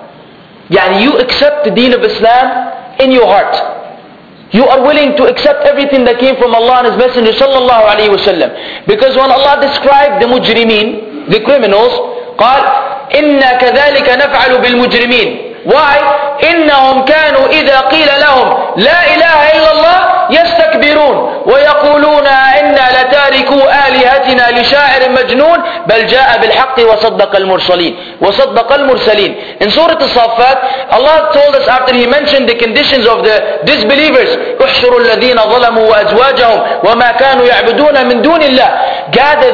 You accept the deen of Islam in your heart. You are willing to accept everything that came from Allah and His Messenger sallallahu alayhi wa sallam. Because when Allah described the mujrimeen, the criminals, قال إِنَّا كَذَلِكَ نَفْعَلُ بِالْمُجْرِمِينَ. Why? إِنَّهُمْ كَانُوا إِذَا قِيلَ لَهُمْ لَا إِلَهَ إِلَّا اللَّهِ يستكبرون ويقولون إنا لتاركو آلهتنا لشاعر مجنون بل جاء بالحق وصدق المرسلين. In Surah As-Saffat, Allah told us after He mentioned the conditions of the disbelievers, احشروا الذين ظلموا وأزواجهم وما كانوا يعبدون من دون الله. Gather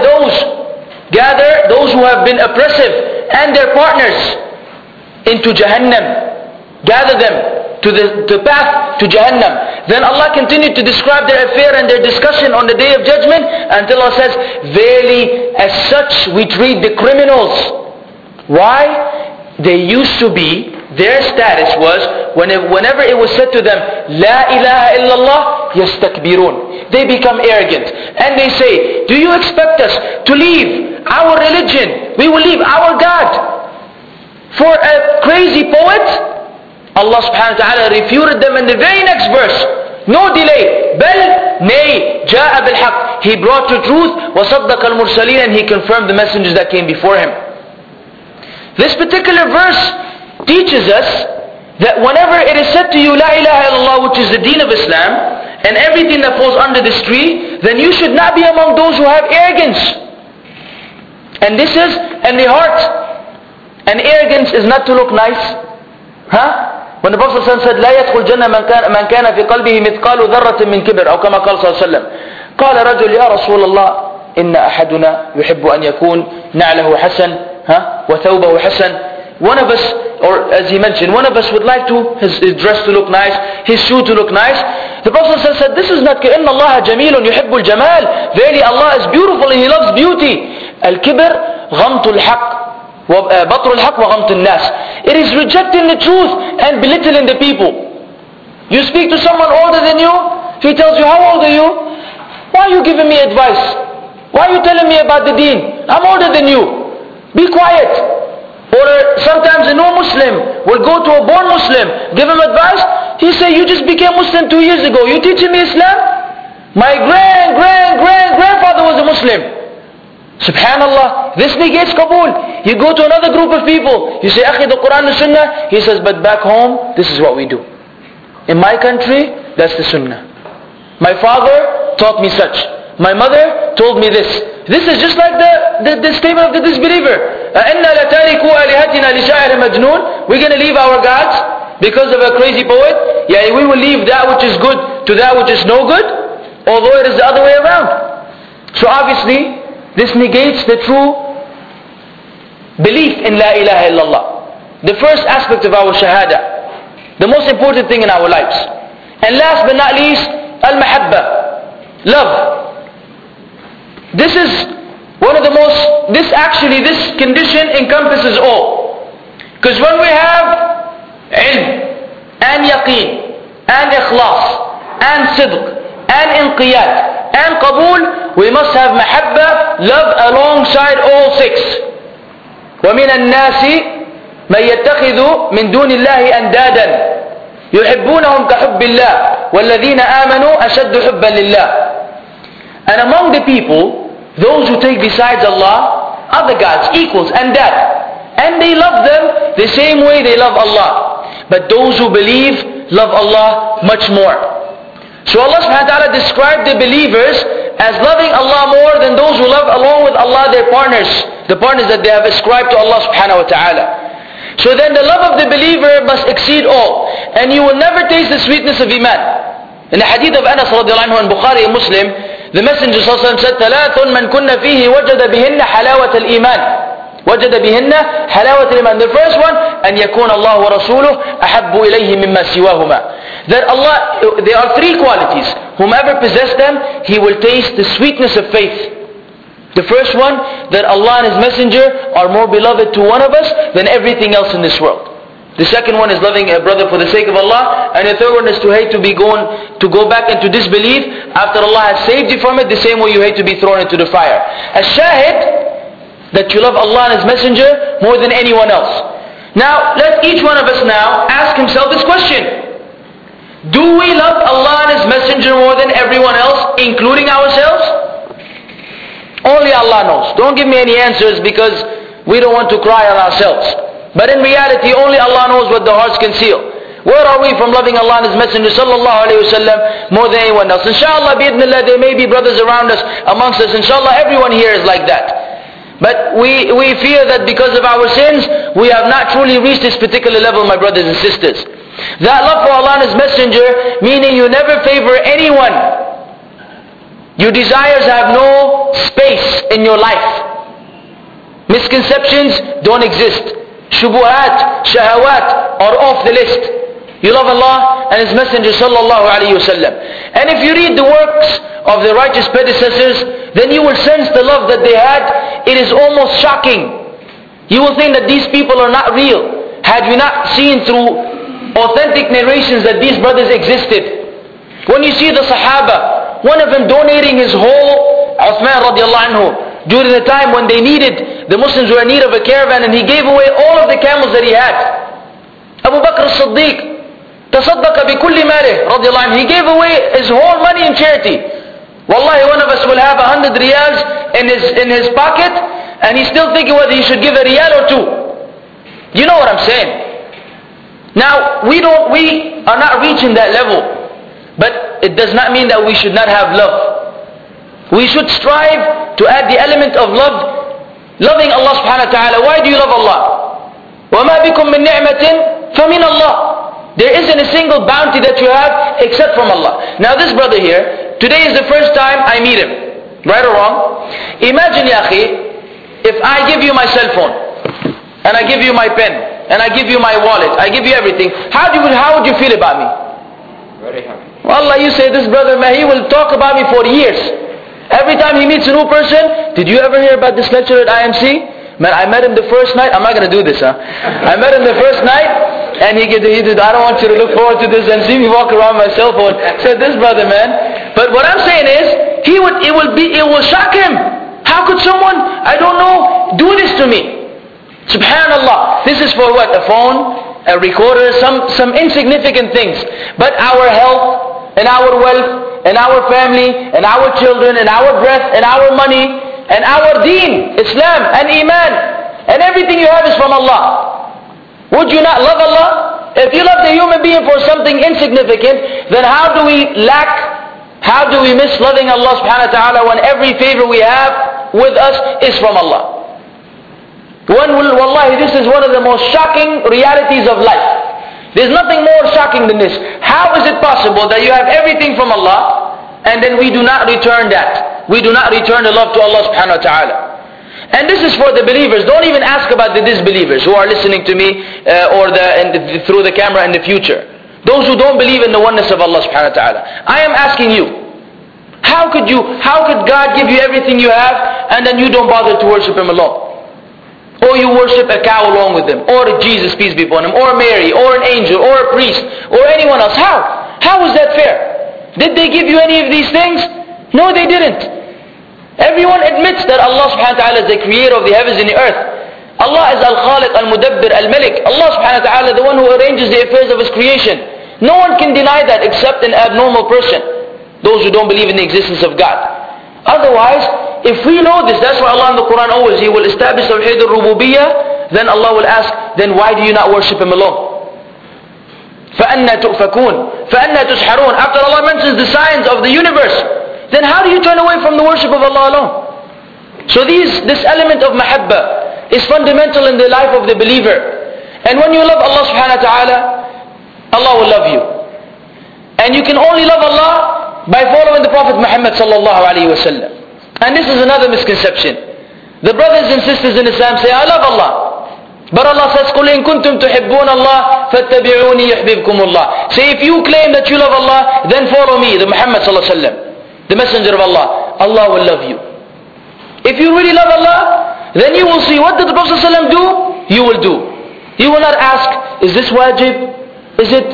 those who have been oppressive and their partners into Jahannam. Gather them to the path to Jahannam. Then Allah continued to describe their affair and their discussion on the Day of Judgment until Allah says, verily as such we treat the criminals. Why? They used to be, their status was, whenever it was said to them, La ilaha illallah, yastakbirun. They become arrogant. And they say, do you expect us to leave our religion? We will leave our God for a crazy poet? Allah subhanahu wa ta'ala refuted them in the very next verse. No delay. Bal, nay, ja'a bil haqq. He brought to truth, وَصَدَّقَ الْمُرْسَلِينَ, and He confirmed the messengers that came before Him. This particular verse teaches us that whenever it is said to you, La ilaha illallah, which is the deen of Islam, and everything that falls under this tree, then you should not be among those who have arrogance. And this is in the heart. And arrogance is not to look nice. When the Prophet said, لا يدخل الجنة من كان في قلبه مثقال ذرة من كبر, أو كما قال صلى الله عليه وسلم. قال رجل يا رسول الله إن أحدنا يحب أن يكون نعله حسن وثوبه حسن. One of us, or as he mentioned, one of us would like to his dress to look nice, his shoe to look nice. The Prophet said, this is not كأن الله جميل يحب الجمال. Verily Allah is beautiful and He loves beauty. الكبر غمط الحق بطر الحق وغمط الناس. It is rejecting the truth and belittling the people. You speak to someone older than you, he tells you, how old are you? Why are you giving me advice? Why are you telling me about the deen? I'm older than you. Be quiet. Or sometimes a non-Muslim will go to a born Muslim, give him advice. He say, you just became Muslim 2 years ago. You teaching me Islam? My grandfather was a Muslim. Subhanallah, this negates Qabul. You go to another group of people, you say, Akhi, the Quran and Sunnah. He says, but back home, this is what we do. In my country, that's the Sunnah. My father taught me such. My mother told me this. This is just like the statement of the disbeliever. We're going to leave our gods because of a crazy poet. Yeah, we will leave that which is good to that which is no good, although it is the other way around. So obviously, this negates the true belief in La ilaha illallah. The first aspect of our shahada. The most important thing in our lives. And last but not least, al-mahabba. Love. This is one of the most, this condition encompasses all. Because when we have ilm, and yaqeen, and ikhlas, and sidq, and inqiyad, and qabul, we must have mahabba, love alongside all six. وَمِنَ النَّاسِ مَنْ يَتَّخِذُ مِنْ دُونِ اللَّهِ أَنْدَادًا يُحِبُّونَهُمْ كَحُبِّ اللَّهِ وَالَّذِينَ آمَنُوا أَشَدُّ حُبًّا لِلَّهِ. And among the people, those who take besides Allah, other gods, equals, and that. And they love them the same way they love Allah. But those who believe, love Allah much more. So Allah subhanahu wa ta'ala described the believers as loving Allah more than those who love along with Allah their partners. The partners that they have ascribed to Allah subhanahu wa ta'ala. So then the love of the believer must exceed all. And you will never taste the sweetness of Iman. In the hadith of Anas radiallahu anhu in Bukhari and Muslim, the Messenger said, ثَلَاثٌ مَنْ كُنَّ فِيهِ وَجَدَ بِهِنَّ حَلَاوَةَ الْإِيمَانِ وَجَدَ بِهِنَّ حَلَاوَةَ الْإِيمَانِ. The first one, أَنْ يَكُونَ اللَّهُ وَرَسُولُهُ أَحَبُّ إِلَيْهِ مِمَّا سِوَاهُمَا. That Allah, there are three qualities. Whomever possess them, he will taste the sweetness of faith. The first one, that Allah and His Messenger are more beloved to one of us than everything else in this world. The second one is loving a brother for the sake of Allah. And the third one is to hate to go back into disbelief after Allah has saved you from it, the same way you hate to be thrown into the fire. As-shahid, that you love Allah and His Messenger more than anyone else. Now, let each one of us now ask himself this question. Do we love Allah and His Messenger more than everyone else, including ourselves? Only Allah knows. Don't give me any answers because we don't want to cry on ourselves. But in reality, only Allah knows what the hearts conceal. Where are we from loving Allah and His Messenger sallallahu alayhi wa sallam more than anyone else? Inshallah, bi'idhnillah, there may be brothers around us, amongst us. Inshallah, everyone here is like that. But we fear that because of our sins, we have not truly reached this particular level, my brothers and sisters. That love for Allah and His Messenger, meaning you never favor anyone. Your desires have no space in your life. Misconceptions don't exist. Shubuhat, shahawat are off the list. You love Allah and His Messenger sallallahu alayhi wa sallam. And if you read the works of the righteous predecessors, then you will sense the love that they had. It is almost shocking. You will think that these people are not real. Had we not seen through authentic narrations that these brothers existed. When you see the Sahaba, one of them donating his whole, Uthman radiallahu anhu, during the time when they needed, the Muslims were in need of a caravan, and he gave away all of the camels that he had. Abu Bakr as-Siddiq, تصدق بكل ماله رضي الله عنه. He gave away his whole money in charity. Wallahi, one of us will have 100 riyals in his pocket, and he's still thinking whether he should give a riyal or two. You know what I'm saying? Now, we are not reaching that level, but it does not mean that we should not have love. We should strive to add the element of love, loving Allah subhanahu wa ta'ala. Why do you love Allah? وَمَا بِكُم مِّن نِعْمَةٍ فَمِنَ اللَّهِ. There isn't a single bounty that you have except from Allah. Now this brother here, today is the first time I meet him. Right or wrong? Imagine, ya akhi, if I give you my cell phone, and I give you my pen, and I give you my wallet, I give you everything, how would you feel about me? Very happy. Wallah, you say this brother, man, he will talk about me for years. Every time he meets a new person, did you ever hear about this lecture at IMC? Man, I met him the first night. I'm not going to do this, huh? I met him the first night, and he did, I don't want you to look forward to this and see me walk around my cell phone. Said this brother, man. But what I'm saying is, it will shock him. How could someone, I don't know, do this to me? Subhanallah. This is for what? A phone, a recorder, some insignificant things. But our health, and our wealth, and our family, and our children, and our breath, and our money, and our deen, Islam and Iman, and everything you have is from Allah. Would you not love Allah? If you love the human being for something insignificant, then how do we miss loving Allah subhanahu wa ta'ala when every favor we have with us is from Allah? Wallahi, this is one of the most shocking realities of life. There's nothing more shocking than this. How is it possible that you have everything from Allah, and then we do not return that? We do not return the love to Allah subhanahu wa ta'ala. And this is for the believers. Don't even ask about the disbelievers who are listening to me through the camera in the future. Those who don't believe in the oneness of Allah subhanahu wa ta'ala. I am asking you, how could God give you everything you have, and then you don't bother to worship Him alone? Or you worship a cow along with Him, or Jesus, peace be upon Him, or Mary, or an angel, or a priest, or anyone else. How is that fair? Did they give you any of these things? No, they didn't. Everyone admits that Allah subhanahu wa ta'ala is the creator of the heavens and the earth. Allah is Al-Khaliq, Al-Mudabbir, Al-Malik. Allah subhanahu wa ta'ala is the one who arranges the affairs of His creation. No one can deny that except an abnormal person. Those who don't believe in the existence of God. Otherwise, if we know this, that's why Allah in the Quran always, He will establish Tawheed al-Rububiyyah, then Allah will ask, then why do you not worship Him alone? فَأَنَّا تُؤْفَكُونَ فَأَنَّا تُسْحَرُونَ. After Allah mentions the signs of the universe, then how do you turn away from the worship of Allah alone? So this element of mahabbah is fundamental in the life of the believer. And when you love Allah subhanahu wa ta'ala, Allah will love you. And you can only love Allah by following the Prophet Muhammad sallallahu alayhi wa sallam. And this is another misconception. The brothers and sisters in Islam say, I love Allah. But Allah says, قُلْ إِن كُنْتُمْ تُحِبُّونَ اللَّهِ فَاتَّبِعُونِي يُحْبِبْكُمُ اللَّهِ. Say, if you claim that you love Allah, then follow me, the Muhammad sallallahu alayhi wa sallam, the messenger of Allah. Allah will love you. If you really love Allah, then you will see, what did the Prophet ﷺ do? You will do. You will not ask, is this wajib? Is it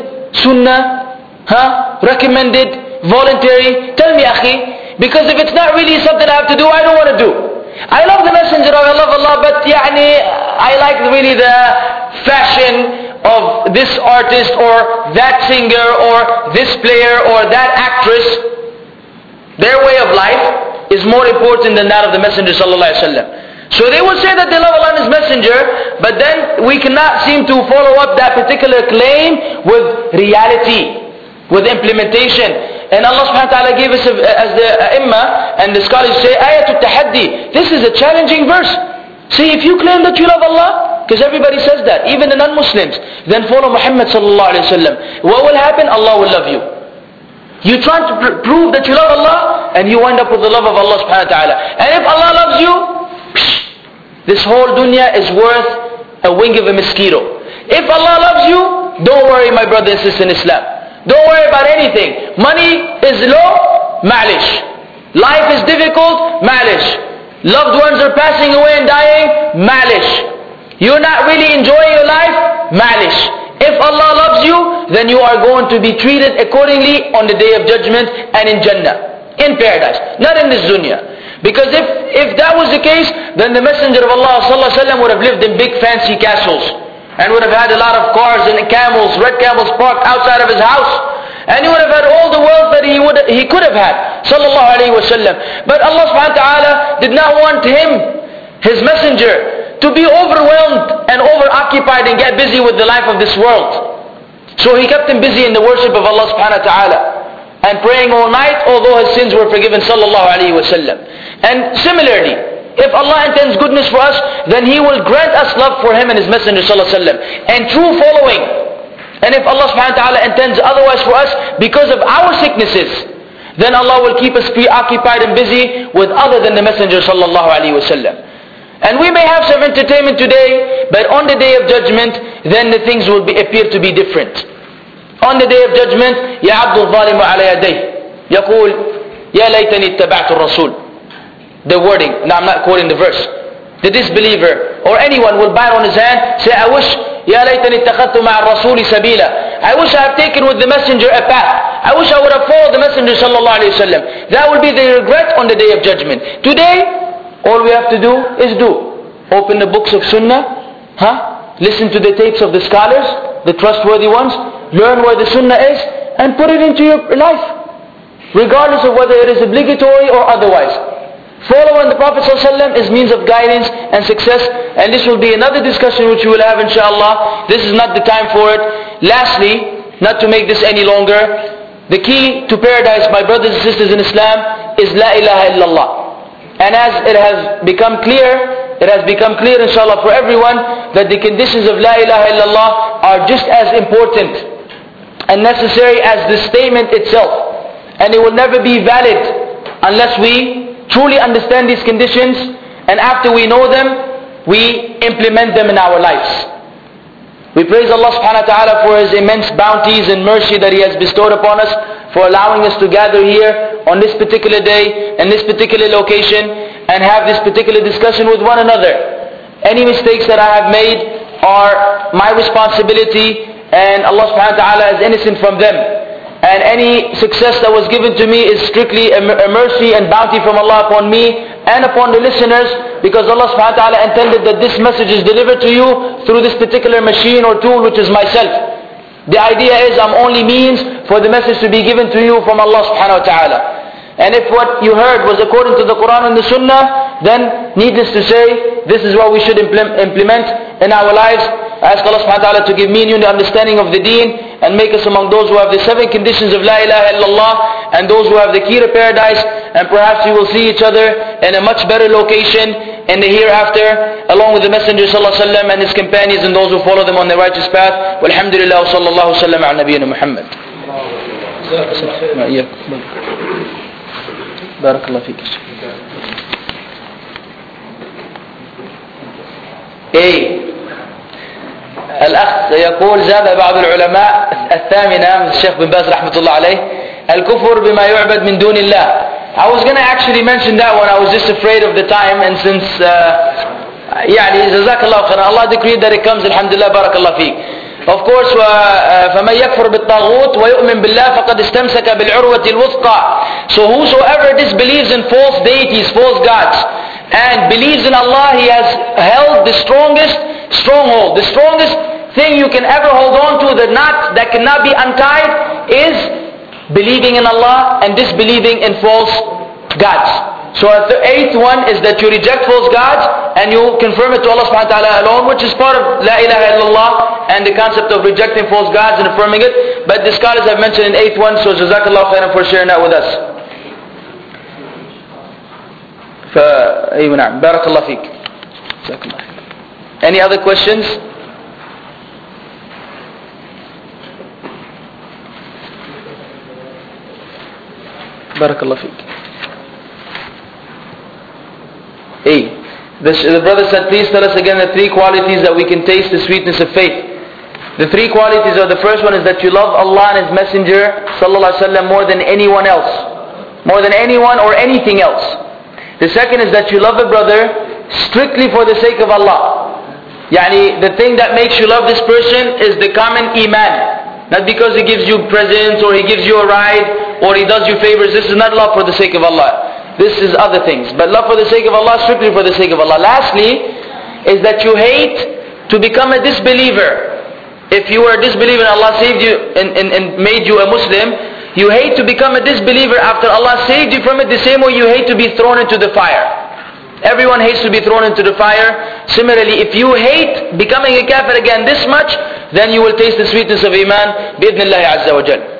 sunnah? Recommended? Voluntary? Tell me, akhi. Because if it's not really something I have to do, I don't want to do. I love the messenger, I love Allah, but I like really the fashion of this artist or that singer or this player or that actress. Their way of life is more important than that of the Messenger sallallahu alaihi wasallam. So they will say that they love Allah and His Messenger, but then we cannot seem to follow up that particular claim with reality, with implementation. And Allah subhanahu wa ta'ala gave us, as the A'immah and the scholars say, Ayatul Tahaddi. This is a challenging verse. See, if you claim that you love Allah, because everybody says that, even the non-Muslims, then follow Muhammad sallallahu alayhi wa sallam. What will happen? Allah will love you. You try to prove that you love Allah, and you wind up with the love of Allah subhanahu wa ta'ala. And if Allah loves you, this whole dunya is worth a wing of a mosquito. If Allah loves you, don't worry, my brother and sister in Islam. Don't worry about anything. Money is low, ma'lish. Life is difficult, ma'lish. Loved ones are passing away and dying, ma'lish. You're not really enjoying your life, ma'lish. If Allah loves you, then you are going to be treated accordingly on the day of judgment and in Jannah, in paradise, not in this dunya. Because if that was the case, then the Messenger of Allah sallallahu alaihi wasallam would have lived in big fancy castles and would have had a lot of cars and camels, red camels parked outside of his house. And he would have had all the wealth that he could have had, sallallahu alaihi wasallam. But Allah subhanahu wa ta'ala did not want him, His Messenger, to be overwhelmed and overoccupied and get busy with the life of this world. So He kept him busy in the worship of Allah subhanahu wa ta'ala and praying all night, although his sins were forgiven, sallallahu alaihi wasallam. And similarly, if Allah intends goodness for us, then He will grant us love for Him and His Messenger sallallahu alaihi wasallam and true following. And if Allah subhanahu wa ta'ala intends otherwise for us because of our sicknesses, then Allah will keep us preoccupied and busy with other than the Messenger sallallahu alaihi wasallam. And we may have some entertainment today, but on the day of judgment, then the things will appear to be different. On the day of judgment, يَعَبْدُ الظَّالِمُ عَلَى يَدَيْهِ يَقُولُ يَا لَيْتَنِي اتَّبَعْتُ الرَّسُولِ. The wording, now I'm not quoting the verse. The disbeliever or anyone will bite on his hand, say, I wish, يَا لَيْتَنِي اتَّخَذْتُ مَعَ الرَّسُولِ سَبِيلًا. I wish I had taken with the Messenger a path. I wish I would have followed the Messenger sallallahu alaihi wasallam. That will be the regret on the day of judgment. Today, all we have to do is open the books of Sunnah, listen to the tapes of the scholars, the trustworthy ones, learn where the Sunnah is, and put it into your life, regardless of whether it is obligatory or otherwise. Following the Prophet ﷺ is means of guidance and success, and this will be another discussion which we will have inshallah. This is not the time for it. Lastly, not to make this any longer, the key to paradise, my brothers and sisters in Islam, is La ilaha illallah. And as it has become clear inshallah for everyone, that the conditions of La ilaha illallah are just as important and necessary as the statement itself. And it will never be valid unless we truly understand these conditions, and after we know them, we implement them in our lives. We praise Allah subhanahu wa ta'ala for His immense bounties and mercy that He has bestowed upon us, for allowing us to gather here on this particular day, in this particular location, and have this particular discussion with one another. Any mistakes that I have made are my responsibility, and Allah subhanahu wa ta'ala is innocent from them. And any success that was given to me is strictly a mercy and bounty from Allah upon me and upon the listeners, because Allah subhanahu wa ta'ala intended that this message is delivered to you through this particular machine or tool, which is myself. The idea is I'm only means for the message to be given to you from Allah subhanahu wa ta'ala. And if what you heard was according to the Quran and the Sunnah, then needless to say, this is what we should implement in our lives. I ask Allah subhanahu wa ta'ala to give me and you the understanding of the deen, and make us among those who have the 7 conditions of La ilaha illallah, and those who have the key to paradise. And perhaps we will see each other in a much better location in the hereafter, along with the Messenger sallallahu alaihi wasallam and his companions and those who follow them on the righteous path. Walhamdulillah wa sallallahu sallam ala nabiyyina Muhammad. Barakallahu feek. الأخ يقول زاد بعض العلماء الثامنة الشيخ بن باز رحمة الله عليه الكفر بما يعبد من دون الله. I was going to actually mention that one. I was just afraid of the time, and since جزاك الله خيرا, Allah decreed that it comes, alhamdulillah, barakallah feek. Of course, فَمَنْ يَكْفُرْ بِالطَّاغُوتِ وَيُؤْمِنْ بِاللَّهِ فَقَدْ اسْتَمْسَكَ بِالْعُرْوَةِ الْوُثْقَى. So whosoever disbelieves in false deities, false gods, and believes in Allah, he has held the strongest stronghold. The strongest thing you can ever hold on to that cannot be untied is believing in Allah and disbelieving in false gods. So the eighth one is that you reject false gods and you confirm it to Allah subhanahu wa ta'ala alone, which is part of La ilaha illallah and the concept of rejecting false gods and affirming it. But the scholars have mentioned an eighth one, so Jazakallah khairan for sharing that with us. بارك الله فيك. Any other questions? بارك الله فيك. The brother said, please tell us again the three qualities that we can taste the sweetness of faith. The three qualities are, the first one is that you love Allah and His Messenger sallallahu alaihi wasallam more than anyone else, more than anyone or anything else. The second is that you love a brother strictly for the sake of Allah. Yani the thing that makes you love this person is the common iman, not because he gives you presents or he gives you a ride or he does you favors. This is not love for the sake of Allah. This is other things. But love for the sake of Allah, strictly for the sake of Allah. Lastly, is that you hate to become a disbeliever. If you were a disbeliever and Allah saved you and made you a Muslim, you hate to become a disbeliever after Allah saved you from it, the same way you hate to be thrown into the fire. Everyone hates to be thrown into the fire. Similarly, if you hate becoming a kafir again this much, then you will taste the sweetness of Iman, bi'idhnillahi azza wa jal.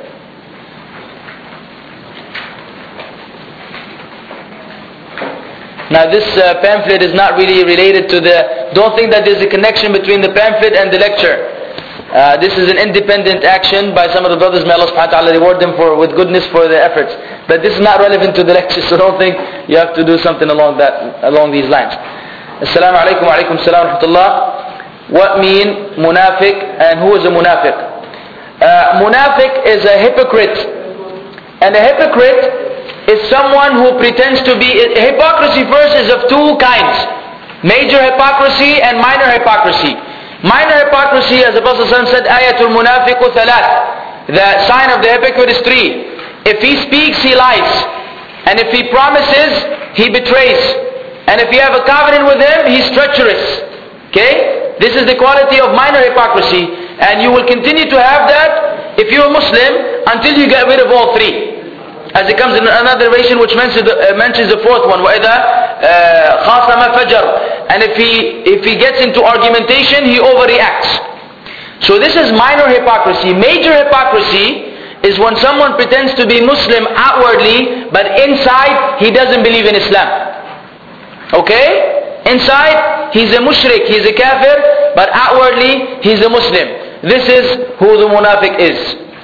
Now this pamphlet is not really related to don't think that there's a connection between the pamphlet and the lecture. This is an independent action by some of the brothers. May Allah subhanahu wa ta'ala reward them with goodness for their efforts. But this is not relevant to the lecture, so don't think you have to do something along these lines. Assalamu alaikum wa alaikum salam wa rahmatullah. What mean munafiq and who is a munafiq? Munafiq is a hypocrite. And a hypocrite is someone who pretends to be... Hypocrisy first is of two kinds. Major hypocrisy and minor hypocrisy. Minor hypocrisy, as the Prophet said, Ayatul munafiqu thalat. The sign of the hypocrite is three. If he speaks, he lies. And if he promises, he betrays. And if you have a covenant with him, he's treacherous. Okay? This is the quality of minor hypocrisy. And you will continue to have that if you're a Muslim until you get rid of all three. As it comes in another narration which mentions the fourth one, وَإِذَا خَاصَمَ فَجَرَ. And if he gets into argumentation, he overreacts. So this is minor hypocrisy. Major hypocrisy is when someone pretends to be Muslim outwardly, but inside he doesn't believe in Islam. Okay? Inside he's a mushrik, he's a kafir, but outwardly he's a Muslim. This is who the munafiq is.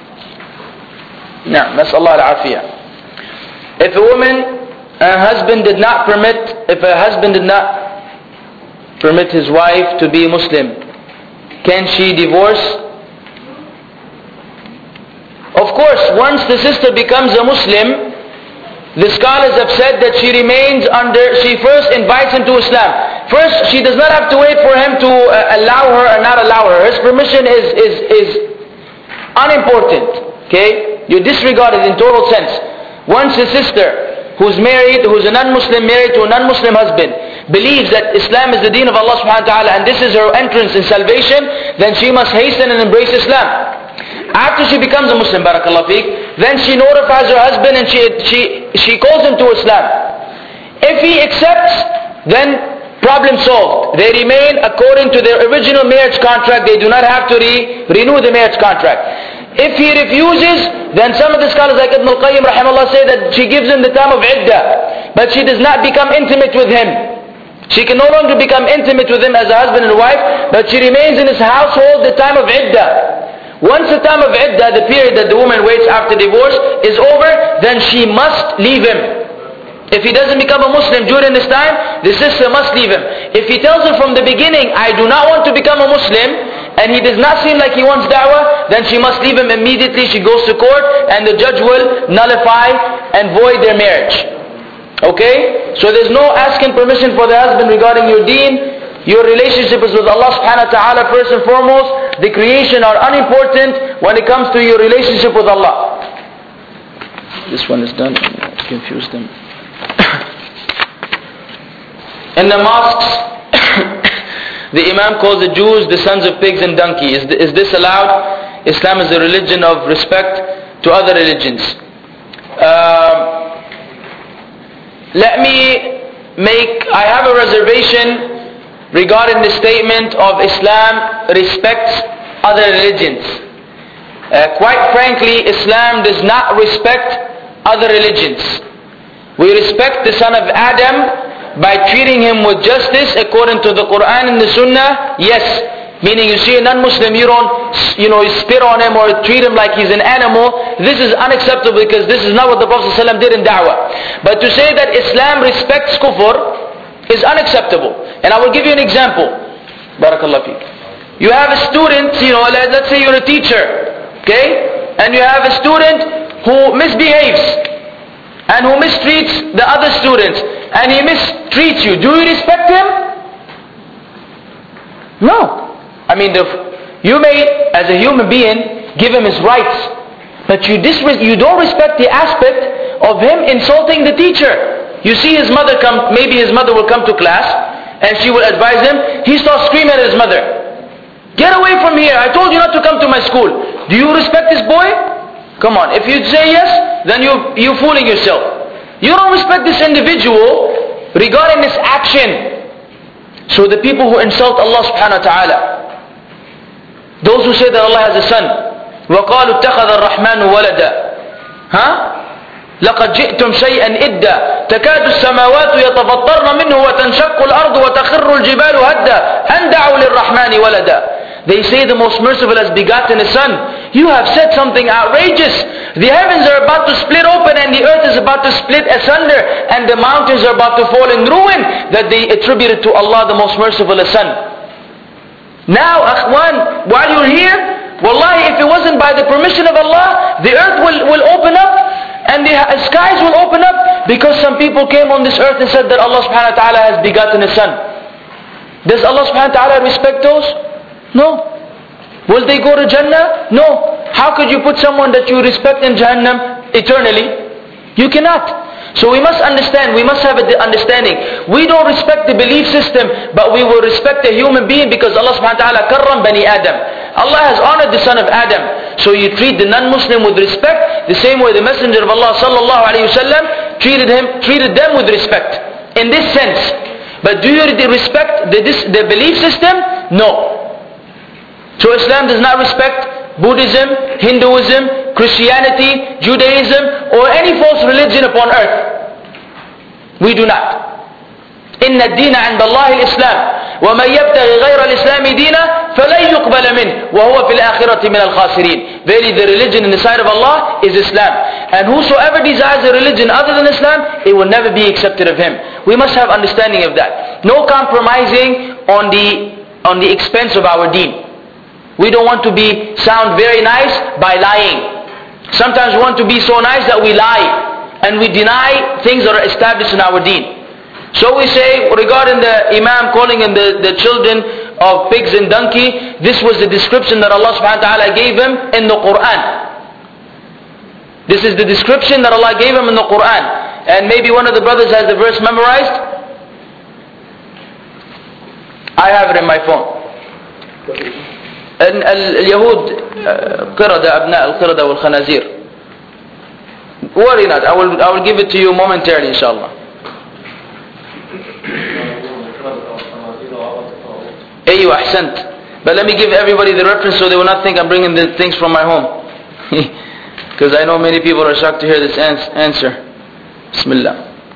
Now, nas'Allah al-afiyah. If a husband did not permit his wife to be a Muslim, can she divorce? Of course, once the sister becomes a Muslim, the scholars have said that she first invites him to Islam. First, she does not have to wait for him to allow her or not allow her. His permission is unimportant. Okay? You disregard it in total sense. Once a sister who's a non-Muslim married to a non-Muslim husband, believes that Islam is the deen of Allah subhanahu wa ta'ala and this is her entrance in salvation, then she must hasten and embrace Islam. After she becomes a Muslim, barakallahu feek, then she notifies her husband and she calls him to Islam. If he accepts, then problem solved. They remain according to their original marriage contract. They do not have to renew the marriage contract. If he refuses, then some of the scholars like Ibn al-Qayyim rahimahullah say that she gives him the time of iddah, but she does not become intimate with him. She can no longer become intimate with him as a husband and wife, but she remains in his household the time of iddah. Once the time of iddah, the period that the woman waits after divorce, is over, then she must leave him. If he doesn't become a Muslim during this time, the sister must leave him. If he tells her from the beginning, I do not want to become a Muslim, and he does not seem like he wants da'wah, then she must leave him immediately. She goes to court, and the judge will nullify and void their marriage. Okay? So there's no asking permission for the husband regarding your deen. Your relationship is with Allah subhanahu wa ta'ala first and foremost. The creation are unimportant when it comes to your relationship with Allah. This one is done. Confuse them. In the mosques, the Imam calls the Jews the sons of pigs and donkey. Is this allowed? Islam is a religion of respect to other religions. I have a reservation regarding the statement of Islam respects other religions. Quite frankly, Islam does not respect other religions. We respect the son of Adam by treating him with justice according to the Quran and the Sunnah, yes. Meaning you see a non-Muslim, you don't spit on him or treat him like he's an animal. This is unacceptable because this is not what the Prophet ﷺ did in da'wah. But to say that Islam respects kufr is unacceptable. And I will give you an example. Barakallah feek. You have a student, let's say you're a teacher, okay? And you have a student who misbehaves and who mistreats the other students. And he mistreats you. Do you respect him? No. I mean, you may, as a human being, give him his rights. But you don't respect the aspect of him insulting the teacher. You see his mother come, maybe his mother will come to class, and she will advise him. He starts screaming at his mother. Get away from here, I told you not to come to my school. Do you respect this boy? Come on, if you say yes, then you're fooling yourself. You don't respect this individual regarding this action. So the people who insult Allah subhanahu wa ta'ala, those who say that Allah has a son, وَقَالُوا اتَّخَذَ الرَّحْمَنُ وَلَدًا لَقَدْ جِئْتُمْ شَيْئًا إِدًّا تَكَادُ السَّمَاوَاتُ يَتَفَطَّرْنَ مِنْهُ وَتَنْشَقُّ الْأَرْضُ وَتَخِرُّ الْجِبَالُ هَدًّا أَنْ دَعُوا لِلرَّحْمَنِ وَلَدًا. They say the most merciful has begotten a son. You have said something outrageous. The heavens are about to split open and the earth is about to split asunder and the mountains are about to fall in ruin, that they attributed to Allah the most merciful a son. Now, akhwan, while you're here, wallahi, if it wasn't by the permission of Allah, the earth will open up and the skies will open up because some people came on this earth and said that Allah subhanahu wa ta'ala has begotten a son. Does Allah subhanahu wa ta'ala respect those? No. Will they go to Jannah? No. How could you put someone that you respect in Jahannam eternally? You cannot. So we must understand, we must have an understanding. We don't respect the belief system, but we will respect a human being because Allah subhanahu wa ta'ala karram bani Adam. Allah has honored the son of Adam. So you treat the non-Muslim with respect, the same way the Messenger of Allah sallallahu alayhi wa sallam treated them with respect. In this sense. But do you respect the belief system? No. So Islam does not respect Buddhism, Hinduism, Christianity, Judaism, or any false religion upon earth. We do not. إن الدين عند الله الإسلام ومن يبتغي غير الإسلام دينا فلن يقبل منه وهو في الآخرة من الخاسرين. Verily the religion in the sight of Allah is Islam. And whosoever desires a religion other than Islam, it will never be accepted of him. We must have understanding of that. No compromising on the expense of our deen. We don't want to sound very nice by lying. Sometimes we want to be so nice that we lie and we deny things that are established in our deen. So we say regarding the Imam calling in the children of pigs and donkey, this was the description that Allah subhanahu wa ta'ala gave him in the Quran. This is the description that Allah gave him in the Quran. And maybe one of the brothers has the verse memorized. I have it in my phone. اليهود قردة أبناء القردة والخنازير. Worry not, I will give it to you momentarily inshallah. أيوة أحسنت. But let me give everybody the reference so they will not think I'm bringing the things from my home. Because I know many people are shocked to hear this answer. Bismillah.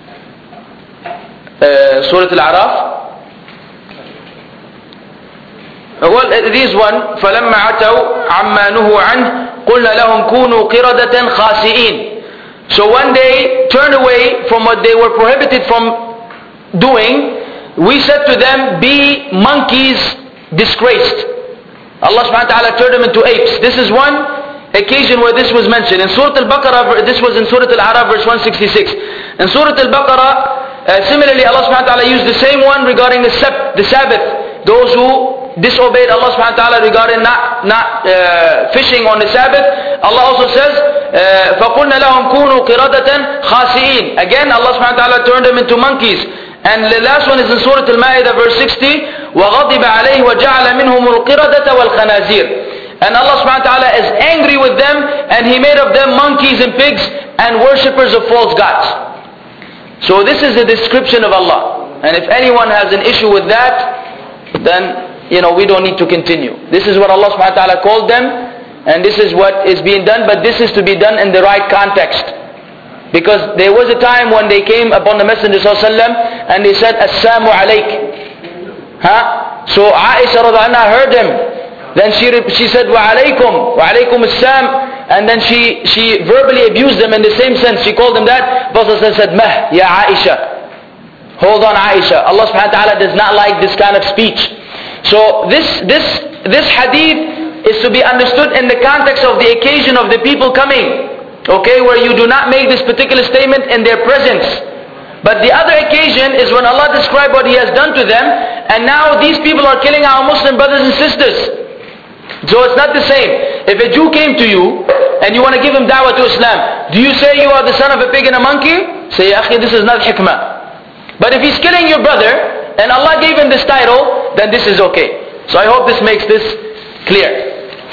Surah Al-A'raf. Well, this one, فَلَمَّا عَتَوْا عَمَّا نُهُوا عَنْهُ قُلْنَا لَهُمْ كُونُوا قِرَدَةً خَاسِئِينَ. So when they turned away from what they were prohibited from doing, we said to them, be monkeys disgraced. Allah subhanahu wa ta'ala turned them into apes. This is one occasion where this was mentioned. In Surah Al-Baqarah, this was in Surah Al-A'raf verse 166. In Surah Al-Baqarah, similarly Allah subhanahu wa ta'ala used the same one regarding the Sabbath. Those who disobeyed Allah subhanahu wa ta'ala regarding not fishing on the Sabbath. Allah also says, فَقُلْنَا لَهُمْ كُونُوا قِرَدَةً خَاسِئِينَ. Again Allah subhanahu wa ta'ala turned them into monkeys. And the last one is in Surah Al-Ma'idah verse 60, وَغَضِبَ عَلَيْهِ وَجَعَلَ مِنْهُمُ الْقِرَدَةَ وَالْخَنَازِيرَ. And Allah subhanahu wa ta'ala is angry with them and He made of them monkeys and pigs and worshippers of false gods. So this is the description of Allah. And if anyone has an issue with that, then we don't need to continue. This is what Allah subhanahu wa ta'ala called them, and this is what is being done, but this is to be done in the right context. Because there was a time when they came upon the Messenger ﷺ and they said, Assalamu alayk. So Aisha radhiallahu anha heard them. Then she said, Wa alaykum assalam. And then she verbally abused them in the same sense. She called them that. Prophet said, Mah, ya Aisha. Hold on, Aisha. Allah subhanahu wa ta'ala does not like this kind of speech. So this hadith is to be understood in the context of the occasion of the people coming. Okay, where you do not make this particular statement in their presence. But the other occasion is when Allah described what He has done to them, and now these people are killing our Muslim brothers and sisters. So it's not the same. If a Jew came to you and you want to give him da'wah to Islam, do you say you are the son of a pig and a monkey? Say, Ya akhi, this is not hikmah. But if he's killing your brother and Allah gave him this title, then this is okay. So I hope this makes this clear.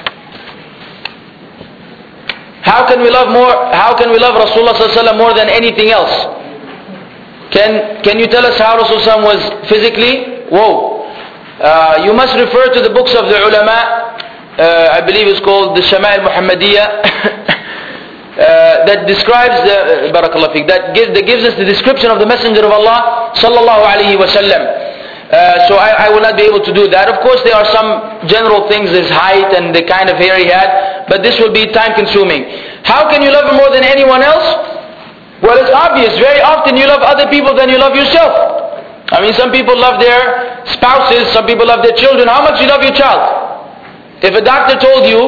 How can we love Rasulullah ﷺ more than anything else? Can you tell us how Rasulullah was physically? Whoa. You must refer to the books of the ulama. I believe it's called the Shama'il Muhammadiyah. That describes barakallahu fiqh, that gives us the description of the Messenger of Allah sallallahu alaihi wasallam. So I will not be able to do that. Of course there are some general things, his height and the kind of hair he had, but this will be time consuming. How can you love him more than anyone else? Well, it's obvious. Very often you love other people than you love yourself. I mean, some people love their spouses, some people love their children. How much you love your child? If a doctor told you,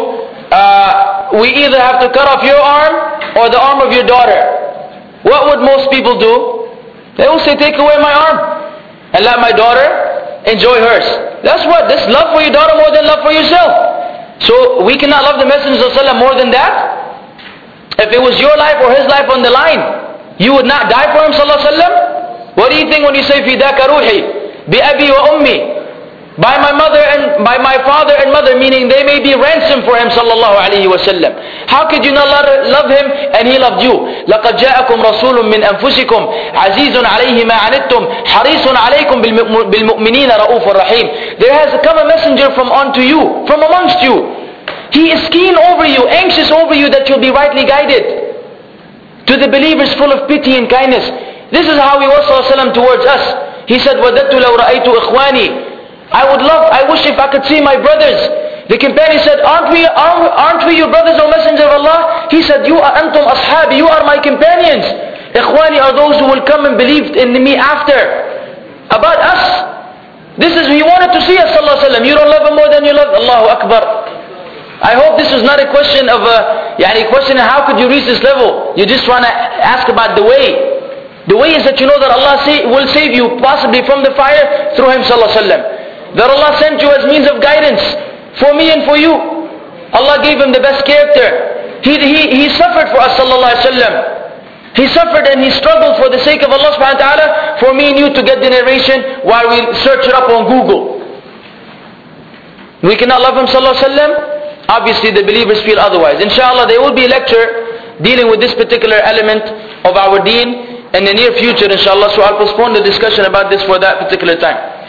we either have to cut off your arm or the arm of your daughter, what would most people do? They will say, take away my arm and let my daughter enjoy hers. That's what? This love for your daughter more than love for yourself. So we cannot love the Messenger ﷺ more than that? If it was your life or his life on the line, you would not die for him ﷺ? What do you think when you say, Fidaka ruhi, bi abi wa ummi? By my mother and by my father and mother, meaning they may be ransom for him sallallahu alaihi wasallam. How could you not love him and he loved you? لَقَدْ جَاءَكُمْ رَسُولٌ مِّنْ أَنفُسِكُمْ عَزِيزٌ عَلَيْهِ مَا عَنِتُّمْ حَرِيصٌ عَلَيْكُمْ بِالْمُؤْمِنِينَ رَؤُوفٌ رَحِيمٌ. There has come a messenger from unto you, from amongst you. He is keen over you, anxious over you that you'll be rightly guided. To the believers full of pity and kindness. This is how he was sallallahu alaihi wasallam towards us. He said, وَدَدْتُ لَوْ رَأَيْتُ إِخْوَانِي. I wish if I could see my brothers. The companion said, aren't we your brothers, O Messenger of Allah? He said, you are antum ashabi, you are my companions. Ikhwani are those who will come and believe in me after. About us. This is, he wanted to see us sallallahu alaihi wasallam. You don't love him more than you love Allahu Akbar. I hope this is not a question of question of how could you reach this level. You just want to ask about the way. The way is that you know that Allah will save you possibly from the fire through him sallallahu alaihi wasallam. That Allah sent you as means of guidance for me and for you. Allah gave him the best character. He suffered for us sallallahu alaihi wasallam. He suffered and he struggled for the sake of Allah subhanahu wa ta'ala for me and you to get the narration while we search it up on Google. We cannot love him sallallahu alaihi wasallam. Obviously the believers feel otherwise. Inshallah there will be a lecture dealing with this particular element of our deen in the near future inshallah. So I'll postpone the discussion about this for that particular time.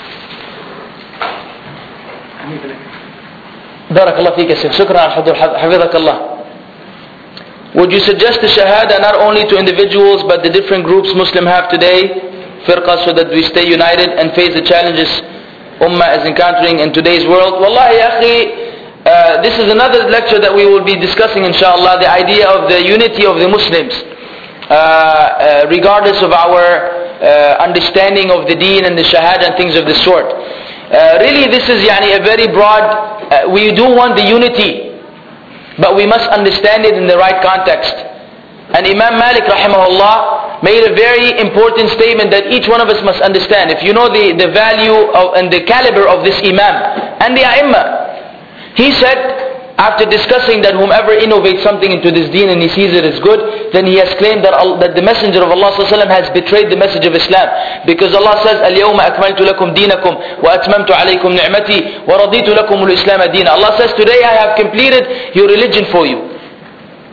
Barakallah feek ya Shaykh. Shukran al-Hudur. Hafidhakallah. Would you suggest the shahada not only to individuals but the different groups Muslim have today, firqa, so that we stay united and face the challenges ummah is encountering in today's world? Wallahi ya akhi, this is another lecture that we will be discussing inshallah, the idea of the unity of the Muslims, regardless of our understanding of the deen and the shahada and things of this sort. Really this is a very broad, we do want the unity, but we must understand it in the right context. And Imam Malik rahimahullah made a very important statement that each one of us must understand. If you know the value and the caliber of this Imam and the A'imma, he said, after discussing that whomever innovates something into this deen and he sees it as good, then he has claimed that the Messenger of Allah ﷺ has betrayed the message of Islam. Because Allah says, الْيَوْمَ أَكْمَلْتُ لَكُمْ دِينَكُمْ وَأَتْمَمْتُ عَلَيْكُمْ نِعْمَتِي وَرَضِيتُ لَكُمُ الْإِسْلَامَ دِينًا. Allah says, today I have completed your religion for you.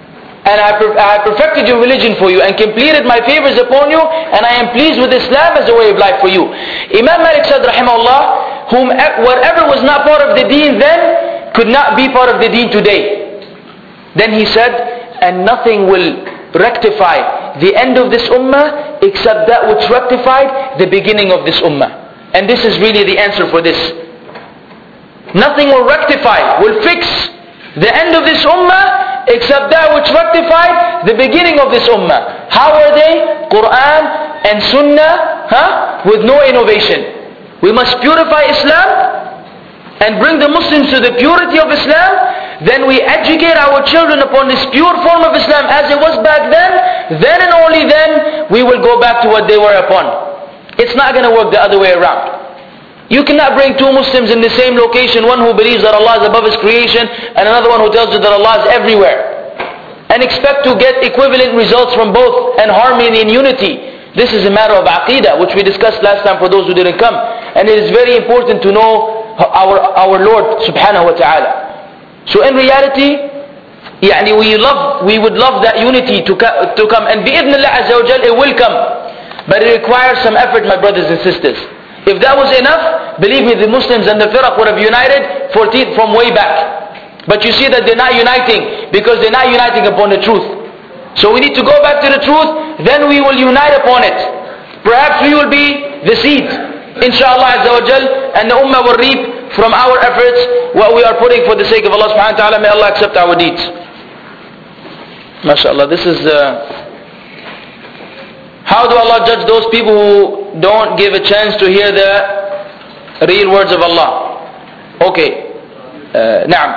and I have perfected your religion for you and completed my favors upon you, and I am pleased with Islam as a way of life for you. Imam Malik said, rahimahullah, whatever was not part of the deen then could not be part of the deen today. Then he said, and nothing will rectify the end of this ummah except that which rectified the beginning of this ummah. And this is really the answer for this. Nothing will rectify, will fix the end of this ummah except that which rectified the beginning of this ummah. How are they? Quran and Sunnah, with no innovation. We must purify Islam and bring the Muslims to the purity of Islam. Then we educate our children upon this pure form of Islam as it was back then. Then and only then we will go back to what they were upon. It's not going to work the other way around. You cannot bring two Muslims in the same location, one who believes that Allah is above His creation and another one who tells you that Allah is everywhere, and expect to get equivalent results from both and harmony and unity. This is a matter of aqeedah, which we discussed last time for those who didn't come. And it is very important to know our Lord subhanahu wa ta'ala. So in reality, we would love that unity to come, and bi'idhnillah azza wa jal, it will come. But it requires some effort, my brothers and sisters. If that was enough, believe me, the Muslims and the firaq would have united from way back. But you see that they're not uniting because they're not uniting upon the truth. So we need to go back to the truth, then we will unite upon it. Perhaps we will be the seed, inshallah azza wa jal, and the ummah will reap from our efforts what we are putting for the sake of Allah subhanahu wa ta'ala. May Allah accept our deeds. MashaAllah, this is... How do Allah judge those people who don't give a chance to hear the real words of Allah? Okay. Na'am.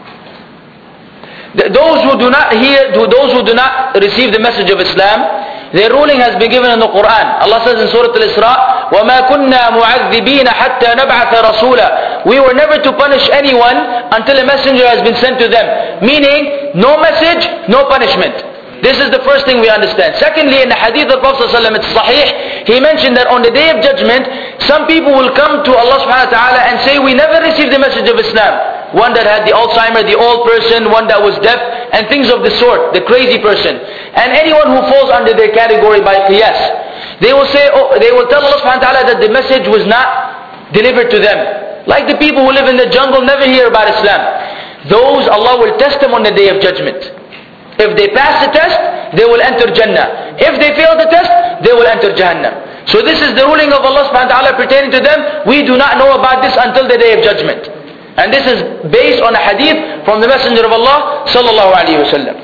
Those who do not hear, those who do not receive the message of Islam, their ruling has been given in the Quran. Allah says in Surah Al-Isra, وَمَا كُنَّا مُعَذِّبِينَ حَتَّى نَبْعَثَ رَسُولًا. We were never to punish anyone until a messenger has been sent to them. Meaning, no message, no punishment. This is the first thing we understand. Secondly, in the hadith of Prophet ﷺ, it's sahih, he mentioned that on the day of judgment, some people will come to Allah subhanahu wa ta'ala and say, we never received the message of Islam. One that had the Alzheimer, the old person, one that was deaf, and things of the sort, the crazy person. And anyone who falls under their category by qiyas. They will say, they will tell Allah subhanahu wa ta'ala that the message was not delivered to them. Like the people who live in the jungle never hear about Islam. Those, Allah will test them on the day of judgment. If they pass the test, they will enter Jannah. If they fail the test, they will enter Jahannam. So this is the ruling of Allah subhanahu wa ta'ala pertaining to them. We do not know about this until the day of judgment. And this is based on a hadith from the Messenger of Allah sallallahu alayhi wa sallam.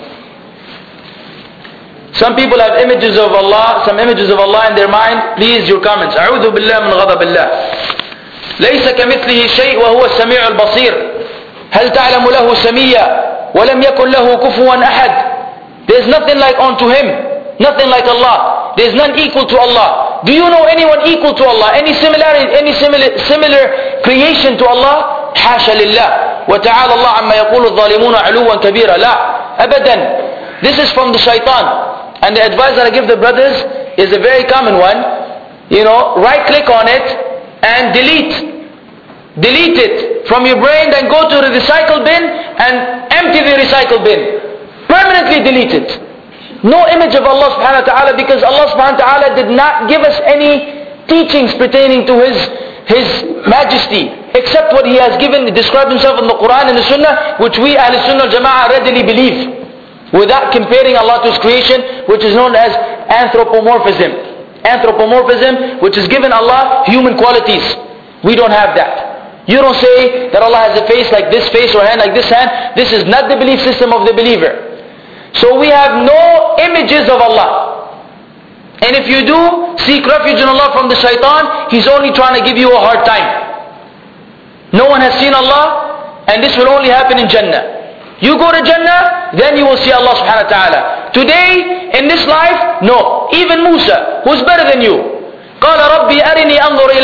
Some people have images of Allah, some images of Allah in their mind. Please, your comments. أعوذ بالله من غضب الله. ليس كمثله شيء وهو السميع البصير. هل تعلم له سميا وَلَمْ يَكُنْ لَهُ كُفُوًا أَحَدٍ. There is nothing like unto Him, nothing like Allah. There is none equal to Allah. Do you know anyone equal to Allah? Any similarity, any similar creation to Allah? حاشا لله وتعالى الله عما يقول الظالمون علوا كبيرا. لا أبدا. This is from the shaitan. And the advice that I give the brothers is a very common one. Right click on it and delete. Delete it from your brain, then go to the recycle bin and empty the recycle bin. Permanently delete it. No image of Allah subhanahu wa ta'ala, because Allah subhanahu wa ta'ala did not give us any teachings pertaining to His majesty, except what He has given, described Himself in the Quran and the Sunnah, which we Ahl Sunnah Jama'ah readily believe, without comparing Allah to His creation, which is known as anthropomorphism. Anthropomorphism, which has given Allah human qualities. We don't have that. You don't say that Allah has a face like this face or hand like this hand. This is not the belief system of the believer. So we have no images of Allah. And if you do seek refuge in Allah from the shaitan, he's only trying to give you a hard time. No one has seen Allah, and this will only happen in Jannah. You go to Jannah, then you will see Allah subhanahu wa ta'ala. Today, in this life, no. Even Musa, who's better than you, قال ربي أرني أنظر إليك.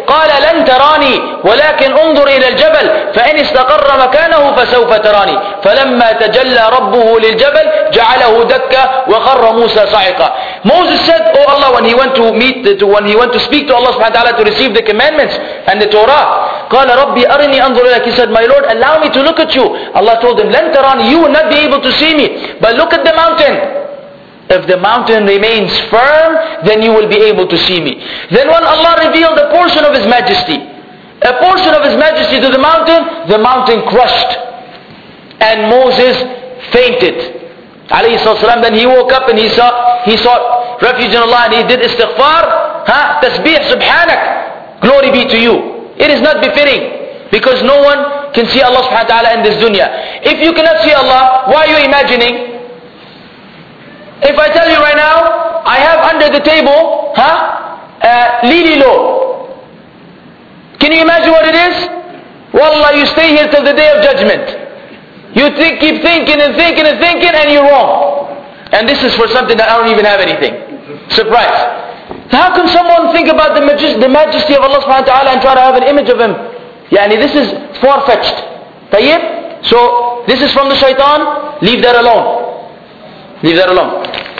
قال لن تراني ولكن انظر إلى الجبل فإن استقر مكانه فسوف تراني فلما تجلى ربه للجبل جعله دكا وخر موسى صعقا. Moses said, oh Allah, when he went to speak to Allah subhanahu wa ta'ala to receive the commandments and the Torah, قال ربي أرني أنظر إليك. He said, my Lord, allow me to look at you. Allah told him, لن تراني, you will not be able to see me, but look at the mountain. If the mountain remains firm, then you will be able to see me. Then when Allah revealed a portion of His majesty to the mountain crushed. And Moses fainted. Alayhi salam. Then he woke up and he sought refuge in Allah and he did istighfar. Tasbih, subhanak. Glory be to you. It is not befitting. Because no one can see Allah subhanahu wa ta'ala in this dunya. If you cannot see Allah, why are you imagining? If I tell you right now, I have under the table, lili lo. Can you imagine what it is? Wallah, you stay here till the day of judgment. You keep thinking and thinking and thinking and you're wrong. And this is for something that I don't even have anything. Surprise. How can someone think about the majesty of Allah subhanahu wa ta'ala and try to have an image of Him? This is far-fetched. Tayyib? So, this is from the shaitan. Leave that alone. Leave that alone.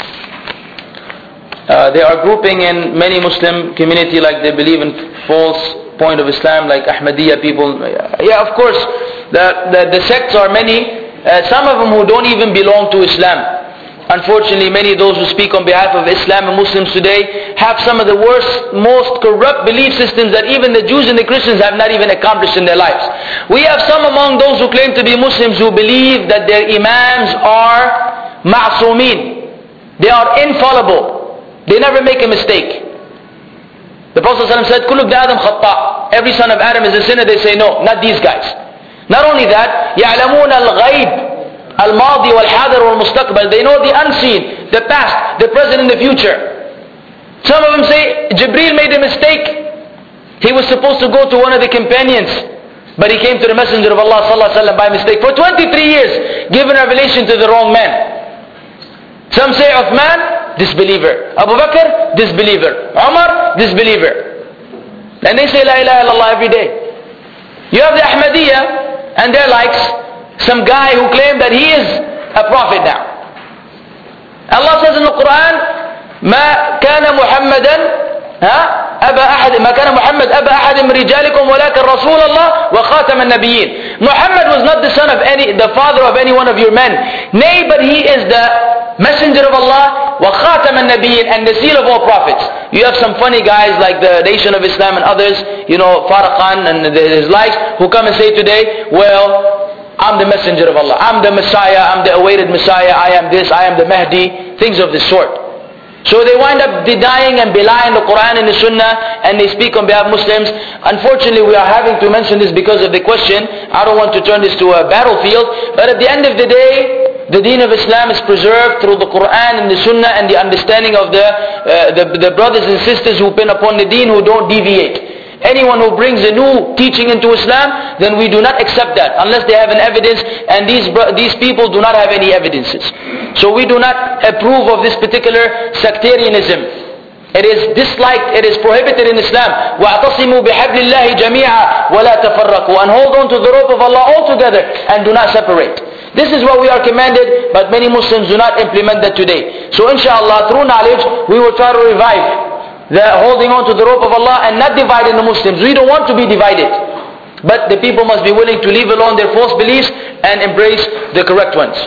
They are grouping in many Muslim community like they believe in false point of Islam, like Ahmadiyya people. Yeah, of course, the sects are many. Some of them who don't even belong to Islam. Unfortunately, many of those who speak on behalf of Islam and Muslims today have some of the worst, most corrupt belief systems that even the Jews and the Christians have not even accomplished in their lives. We have some among those who claim to be Muslims who believe that their imams are ma'sumin. They are infallible. They never make a mistake. The Prophet ﷺ said, Kullu ibn Adam khata. Every son of Adam is a sinner. They say, no, not these guys. Not only that, يَعْلَمُونَ الْغَيْبِ al-madi wal-hadar wal-mustaqbal. They know the unseen, the past, the present and the future. Some of them say, Jibreel made a mistake. He was supposed to go to one of the companions, but he came to the Messenger of Allah ﷺ by mistake. For 23 years, given revelation to the wrong man. Some say Uthman, disbeliever. Abu Bakr, disbeliever. Umar, disbeliever. And they say La ilaha illallah every day. You have the Ahmadiyya and their likes, some guy who claimed that he is a prophet now. Allah says in the Quran, ما كان محمدا ما كان محمد أبا أحد من رجالكم ولكن رسول الله وخاتم النبيين. Muhammad was not the son of the father of any one of your men. Nay, but he is the messenger of Allah, وخاتم النبيين, and the seal of all prophets. You have some funny guys like the Nation of Islam and others, Farrakhan and his likes, who come and say today, well, I'm the messenger of Allah, I'm the Messiah, I'm the awaited Messiah, I am this, I am the Mahdi, things of this sort. So they wind up denying and belying the Quran and the Sunnah, and they speak on behalf of Muslims. Unfortunately, we are having to mention this because of the question. I don't want to turn this to a battlefield, but at the end of the day, the deen of Islam is preserved through the Quran and the Sunnah and the understanding of the brothers and sisters who've been upon the deen, who don't deviate. Anyone who brings a new teaching into Islam, then we do not accept that unless they have an evidence, and these people do not have any evidences. So we do not approve of this particular sectarianism. It is disliked, it is prohibited in Islam. وَاعْتَصِمُوا بِحَبْلِ اللَّهِ جَمِيعًا وَلَا تَفَرَّقُوا. And hold on to the rope of Allah altogether and do not separate. This is what we are commanded, but many Muslims do not implement that today. So inshallah, through knowledge, we will try to revive the holding on to the rope of Allah and not dividing the Muslims. We don't want to be divided. But the people must be willing to leave alone their false beliefs and embrace the correct ones.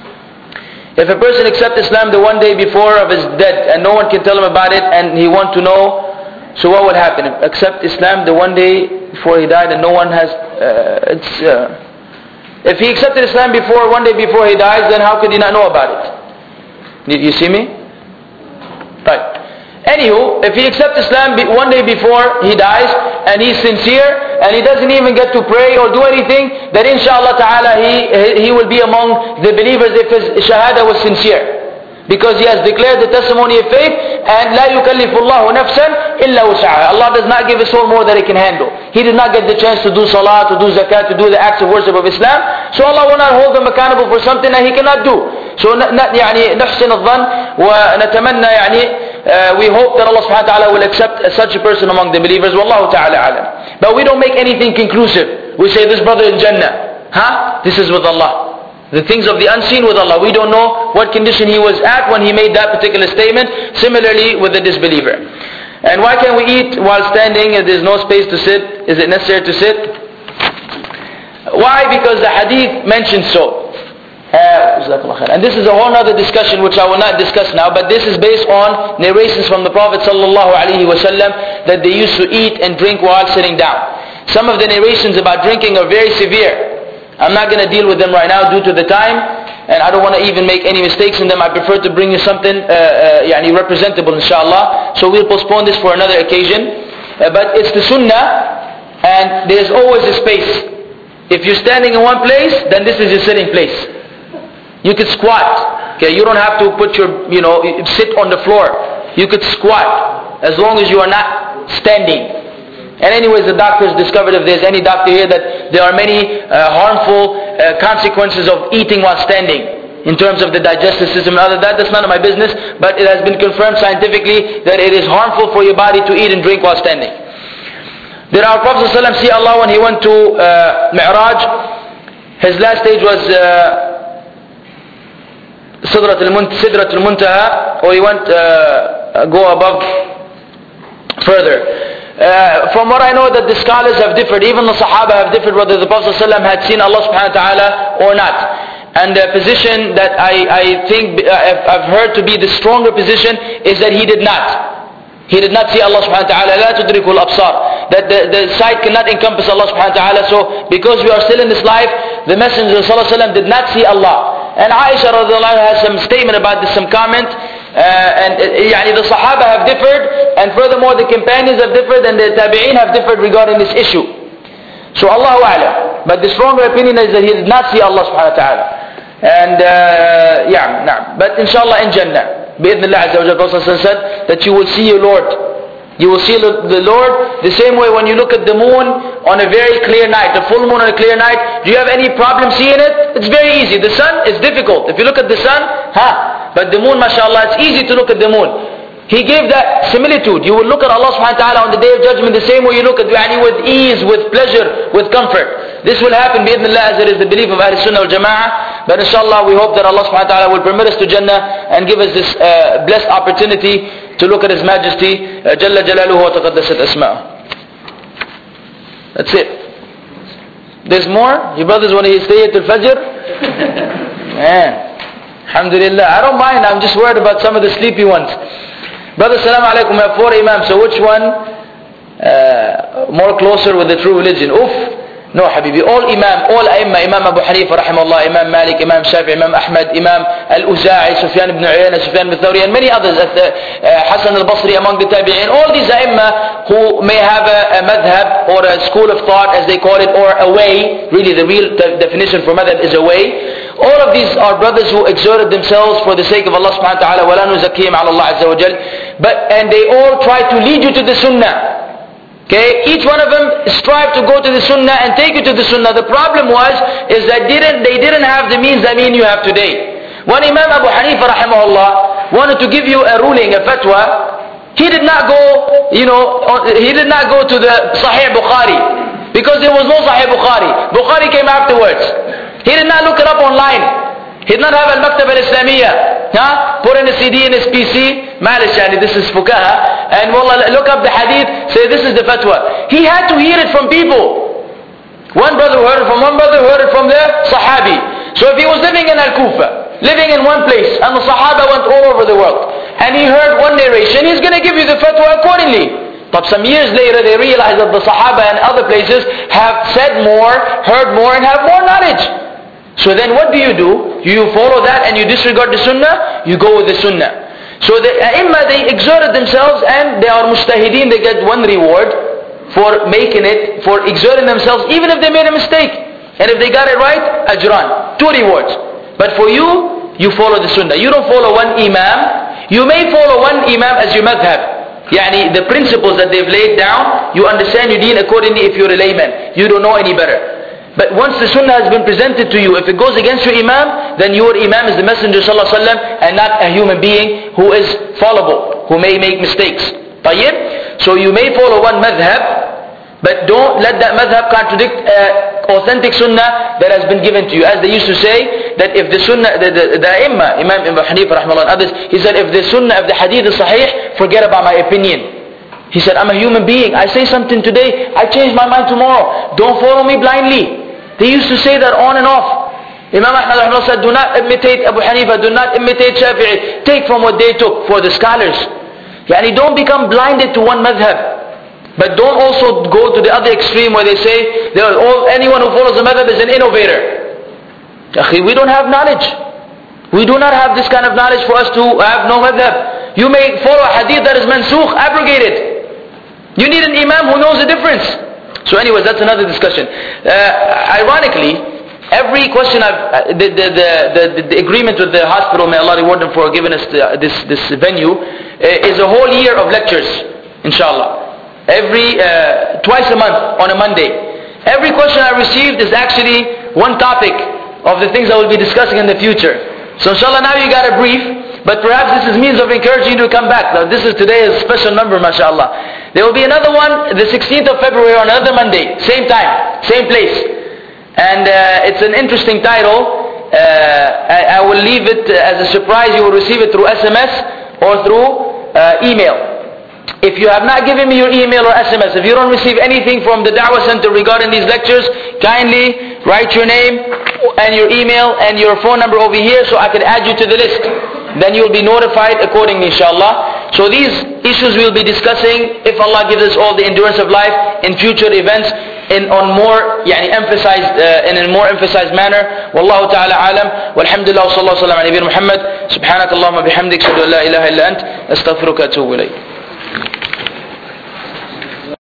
If a person accepts Islam the one day before of his death and no one can tell him about it and he wants to know, so what would happen? Accept Islam the one day before he died and no one has... if he accepted Islam one day before he dies, then how could he not know about it? Did you see me? Right. Anywho, if he accepts Islam one day before he dies and he's sincere and he doesn't even get to pray or do anything, then inshallah ta'ala he will be among the believers if his shahada was sincere. Because he has declared the testimony of faith, and لا يكلف الله نفسا إلا وسعها. Allah does not give a soul more than it can handle. He did not get the chance to do salah, to do zakat, to do the acts of worship of Islam. So Allah will not hold him accountable for something that he cannot do. So نحسن الظن ونتمنى we hope that Allah subhanahu wa ta'ala will accept such a person among the believers. Wallahu ta'ala alam. But we don't make anything conclusive. We say this brother is Jannah. This is with Allah. The things of the unseen with Allah. We don't know what condition he was at when he made that particular statement. Similarly with the disbeliever. And why can't we eat while standing if there's no space to sit? Is it necessary to sit? Why? Because the hadith mentions so. And this is a whole other discussion which I will not discuss now, but this is based on narrations from the Prophet sallallahu alaihi wasallam that they used to eat and drink while sitting down. Some of the narrations about drinking are very severe. I'm not going to deal with them right now due to the time, and I don't want to even make any mistakes in them. I prefer to bring you something representable, inshallah. So we'll postpone this for another occasion. But it's the sunnah, and there's always a space. If you're standing in one place, then this is your sitting place. You could squat. Okay, you don't have to put your, sit on the floor. You could squat as long as you are not standing. And anyways, the doctors discovered, if there's any doctor here, that there are many harmful consequences of eating while standing in terms of the digestive system and other that's none of my business, but it has been confirmed scientifically that it is harmful for your body to eat and drink while standing. Did our Prophet ﷺ see Allah when he went to Mi'raj? His last stage was Sidratul Muntaha, or he went go above further. From what I know, that the scholars have differed, even the Sahaba have differed whether the Prophet ﷺ had seen Allah subhanahu wa ta'ala or not. And the position that I think I've heard to be the stronger position is that he did not. He did not see Allah subhanahu wa ta'ala. لا تدركه الأبصار. That the sight cannot encompass Allah subhanahu wa ta'ala. So because we are still in this life, the Messenger sallallahu alaihi wasallam did not see Allah. And Aisha radiallahu anha has some statement about this, some comment. The Sahaba have differed, and furthermore the companions have differed, and the Tabi'een have differed regarding this issue. So Allahu A'lam. But the stronger opinion is that he did not see Allah subhanahu wa ta'ala. And but inshallah in Jannah, bi'idhnillah azza wa jalla, Prophet said that you will see your Lord. You will see the Lord the same way when you look at the moon on a very clear night, a full moon on a clear night. Do you have any problem seeing it? It's very easy. The sun is difficult. If you look at the sun, but the moon, mashallah, it's easy to look at the moon. He gave that similitude. You will look at Allah subhanahu wa ta'ala on the day of judgment the same way you look at with ease, with pleasure, with comfort. This will happen bi'idhnillah, as it is the belief of Ahlul Sunnah wal Jama'ah. But inshallah we hope that Allah subhanahu wa ta'ala will permit us to Jannah and give us this blessed opportunity to look at His Majesty, Jalla Jalaluhu wa taqaddasat asma'ah. That's it. There's more? You brothers want to stay till Fajr? Man, alhamdulillah. I don't mind, I'm just worried about some of the sleepy ones. Brother, salam alaikum, we have 4 imams, so which one more closer with the true religion? No, Habibi, all Aimma, Imam Abu Hanifa rahimahullah, Imam Malik, Imam Shafi, Imam Ahmad, Imam Al-Uza'i, Sufyan ibn Uyayna, Sufyan ibn Thawri, and many others, Hassan al-Basri among the Tabi'in, all these Aimma who may have a madhab or a school of thought as they call it, or a way, really the real definition for madhab is a way. All of these are brothers who exerted themselves for the sake of Allah subhanahu wa ta'ala, وَلَا نُزَكِّيهِمْ عَلَى اللَّهِ عَزَّ وَجَلَّ. And they all try to lead you to the sunnah. Okay, each one of them strive to go to the sunnah and take you to the sunnah. The problem is that they didn't have the means that you have today. When Imam Abu Hanifa rahimahullah wanted to give you a ruling, a fatwa, he did not go, he did not go to the Sahih Bukhari, because there was no Sahih Bukhari. Bukhari came afterwards. He did not look it up online. He did not have Al-Maktab Al-Islamiyya. Put in a CD in his PC. Malish, this is fuqaha. And wallah, look up the hadith. Say this is the fatwa. He had to hear it from people. One brother heard it from one brother, heard it from the Sahabi. So if he was living in Al-Kufa, living in one place, and the Sahaba went all over the world, and he heard one narration, he's going to give you the fatwa accordingly. But some years later they realized that the Sahaba and other places have said more, heard more, and have more knowledge. So then what do? You follow that and you disregard the sunnah? You go with the sunnah. So the A'immah, they exerted themselves, and they are mujtahideen, they get one reward for making it, for exerting themselves, even if they made a mistake. And if they got it right, ajran, 2 rewards. But for you follow the sunnah. You don't follow one imam. You may follow one imam as your madhab. The principles that they've laid down, you understand your deen accordingly if you're a layman. You don't know any better. But once the sunnah has been presented to you, if it goes against your imam, then your imam is the Messenger sallallahu alaihi wasallam and not a human being who is fallible. who may make mistakes. طيب? So you may follow one madhab, but don't let that madhab contradict authentic sunnah that has been given to you. As they used to say, that if the sunnah, the Imam Abu Hanifa rahimahullah and others, he said, if the sunnah of the hadith is sahih, forget about my opinion. He said, I'm a human being. I say something today, I change my mind tomorrow. Don't follow me blindly. They used to say that on and off. Imam Ahmad rahimahullah said, do not imitate Abu Hanifa, do not imitate Shafi'i. Take from what they took for the scholars. Yani don't become blinded to one madhab. But don't also go to the other extreme where they say, anyone who follows the madhab is an innovator. We don't have knowledge. We do not have this kind of knowledge for us to have no madhab. You may follow a hadith that is mansukh, abrogated. You need an imam who knows the difference. So anyways, that's another discussion. Ironically, every question the agreement with the hospital, may Allah reward them for giving us this venue, is a whole year of lectures, inshallah. Twice a month on a Monday. Every question I received is actually one topic of the things I will be discussing in the future. So inshallah now you got a brief, but perhaps this is means of encouraging you to come back. Now this is today's special number, mashallah. There will be another one, the 16th of February on another Monday, same time, same place. And it's an interesting title. I will leave it as a surprise. You will receive it through SMS or through email. If you have not given me your email or SMS, if you don't receive anything from the Da'wah Center regarding these lectures, kindly write your name and your email and your phone number over here so I can add you to the list. Then you will be notified accordingly, inshallah. So these issues we will be discussing, if Allah gives us all the endurance of life, in future events, in a more emphasized manner. Wallahu ta'ala alam. Walhamdulillah wa sallallahu ala nabiyyina Muhammad. Subhanakallahumma bihamdik. Shadu an la ilaha illa ant. Astaghfiruka wa atubu ilayk.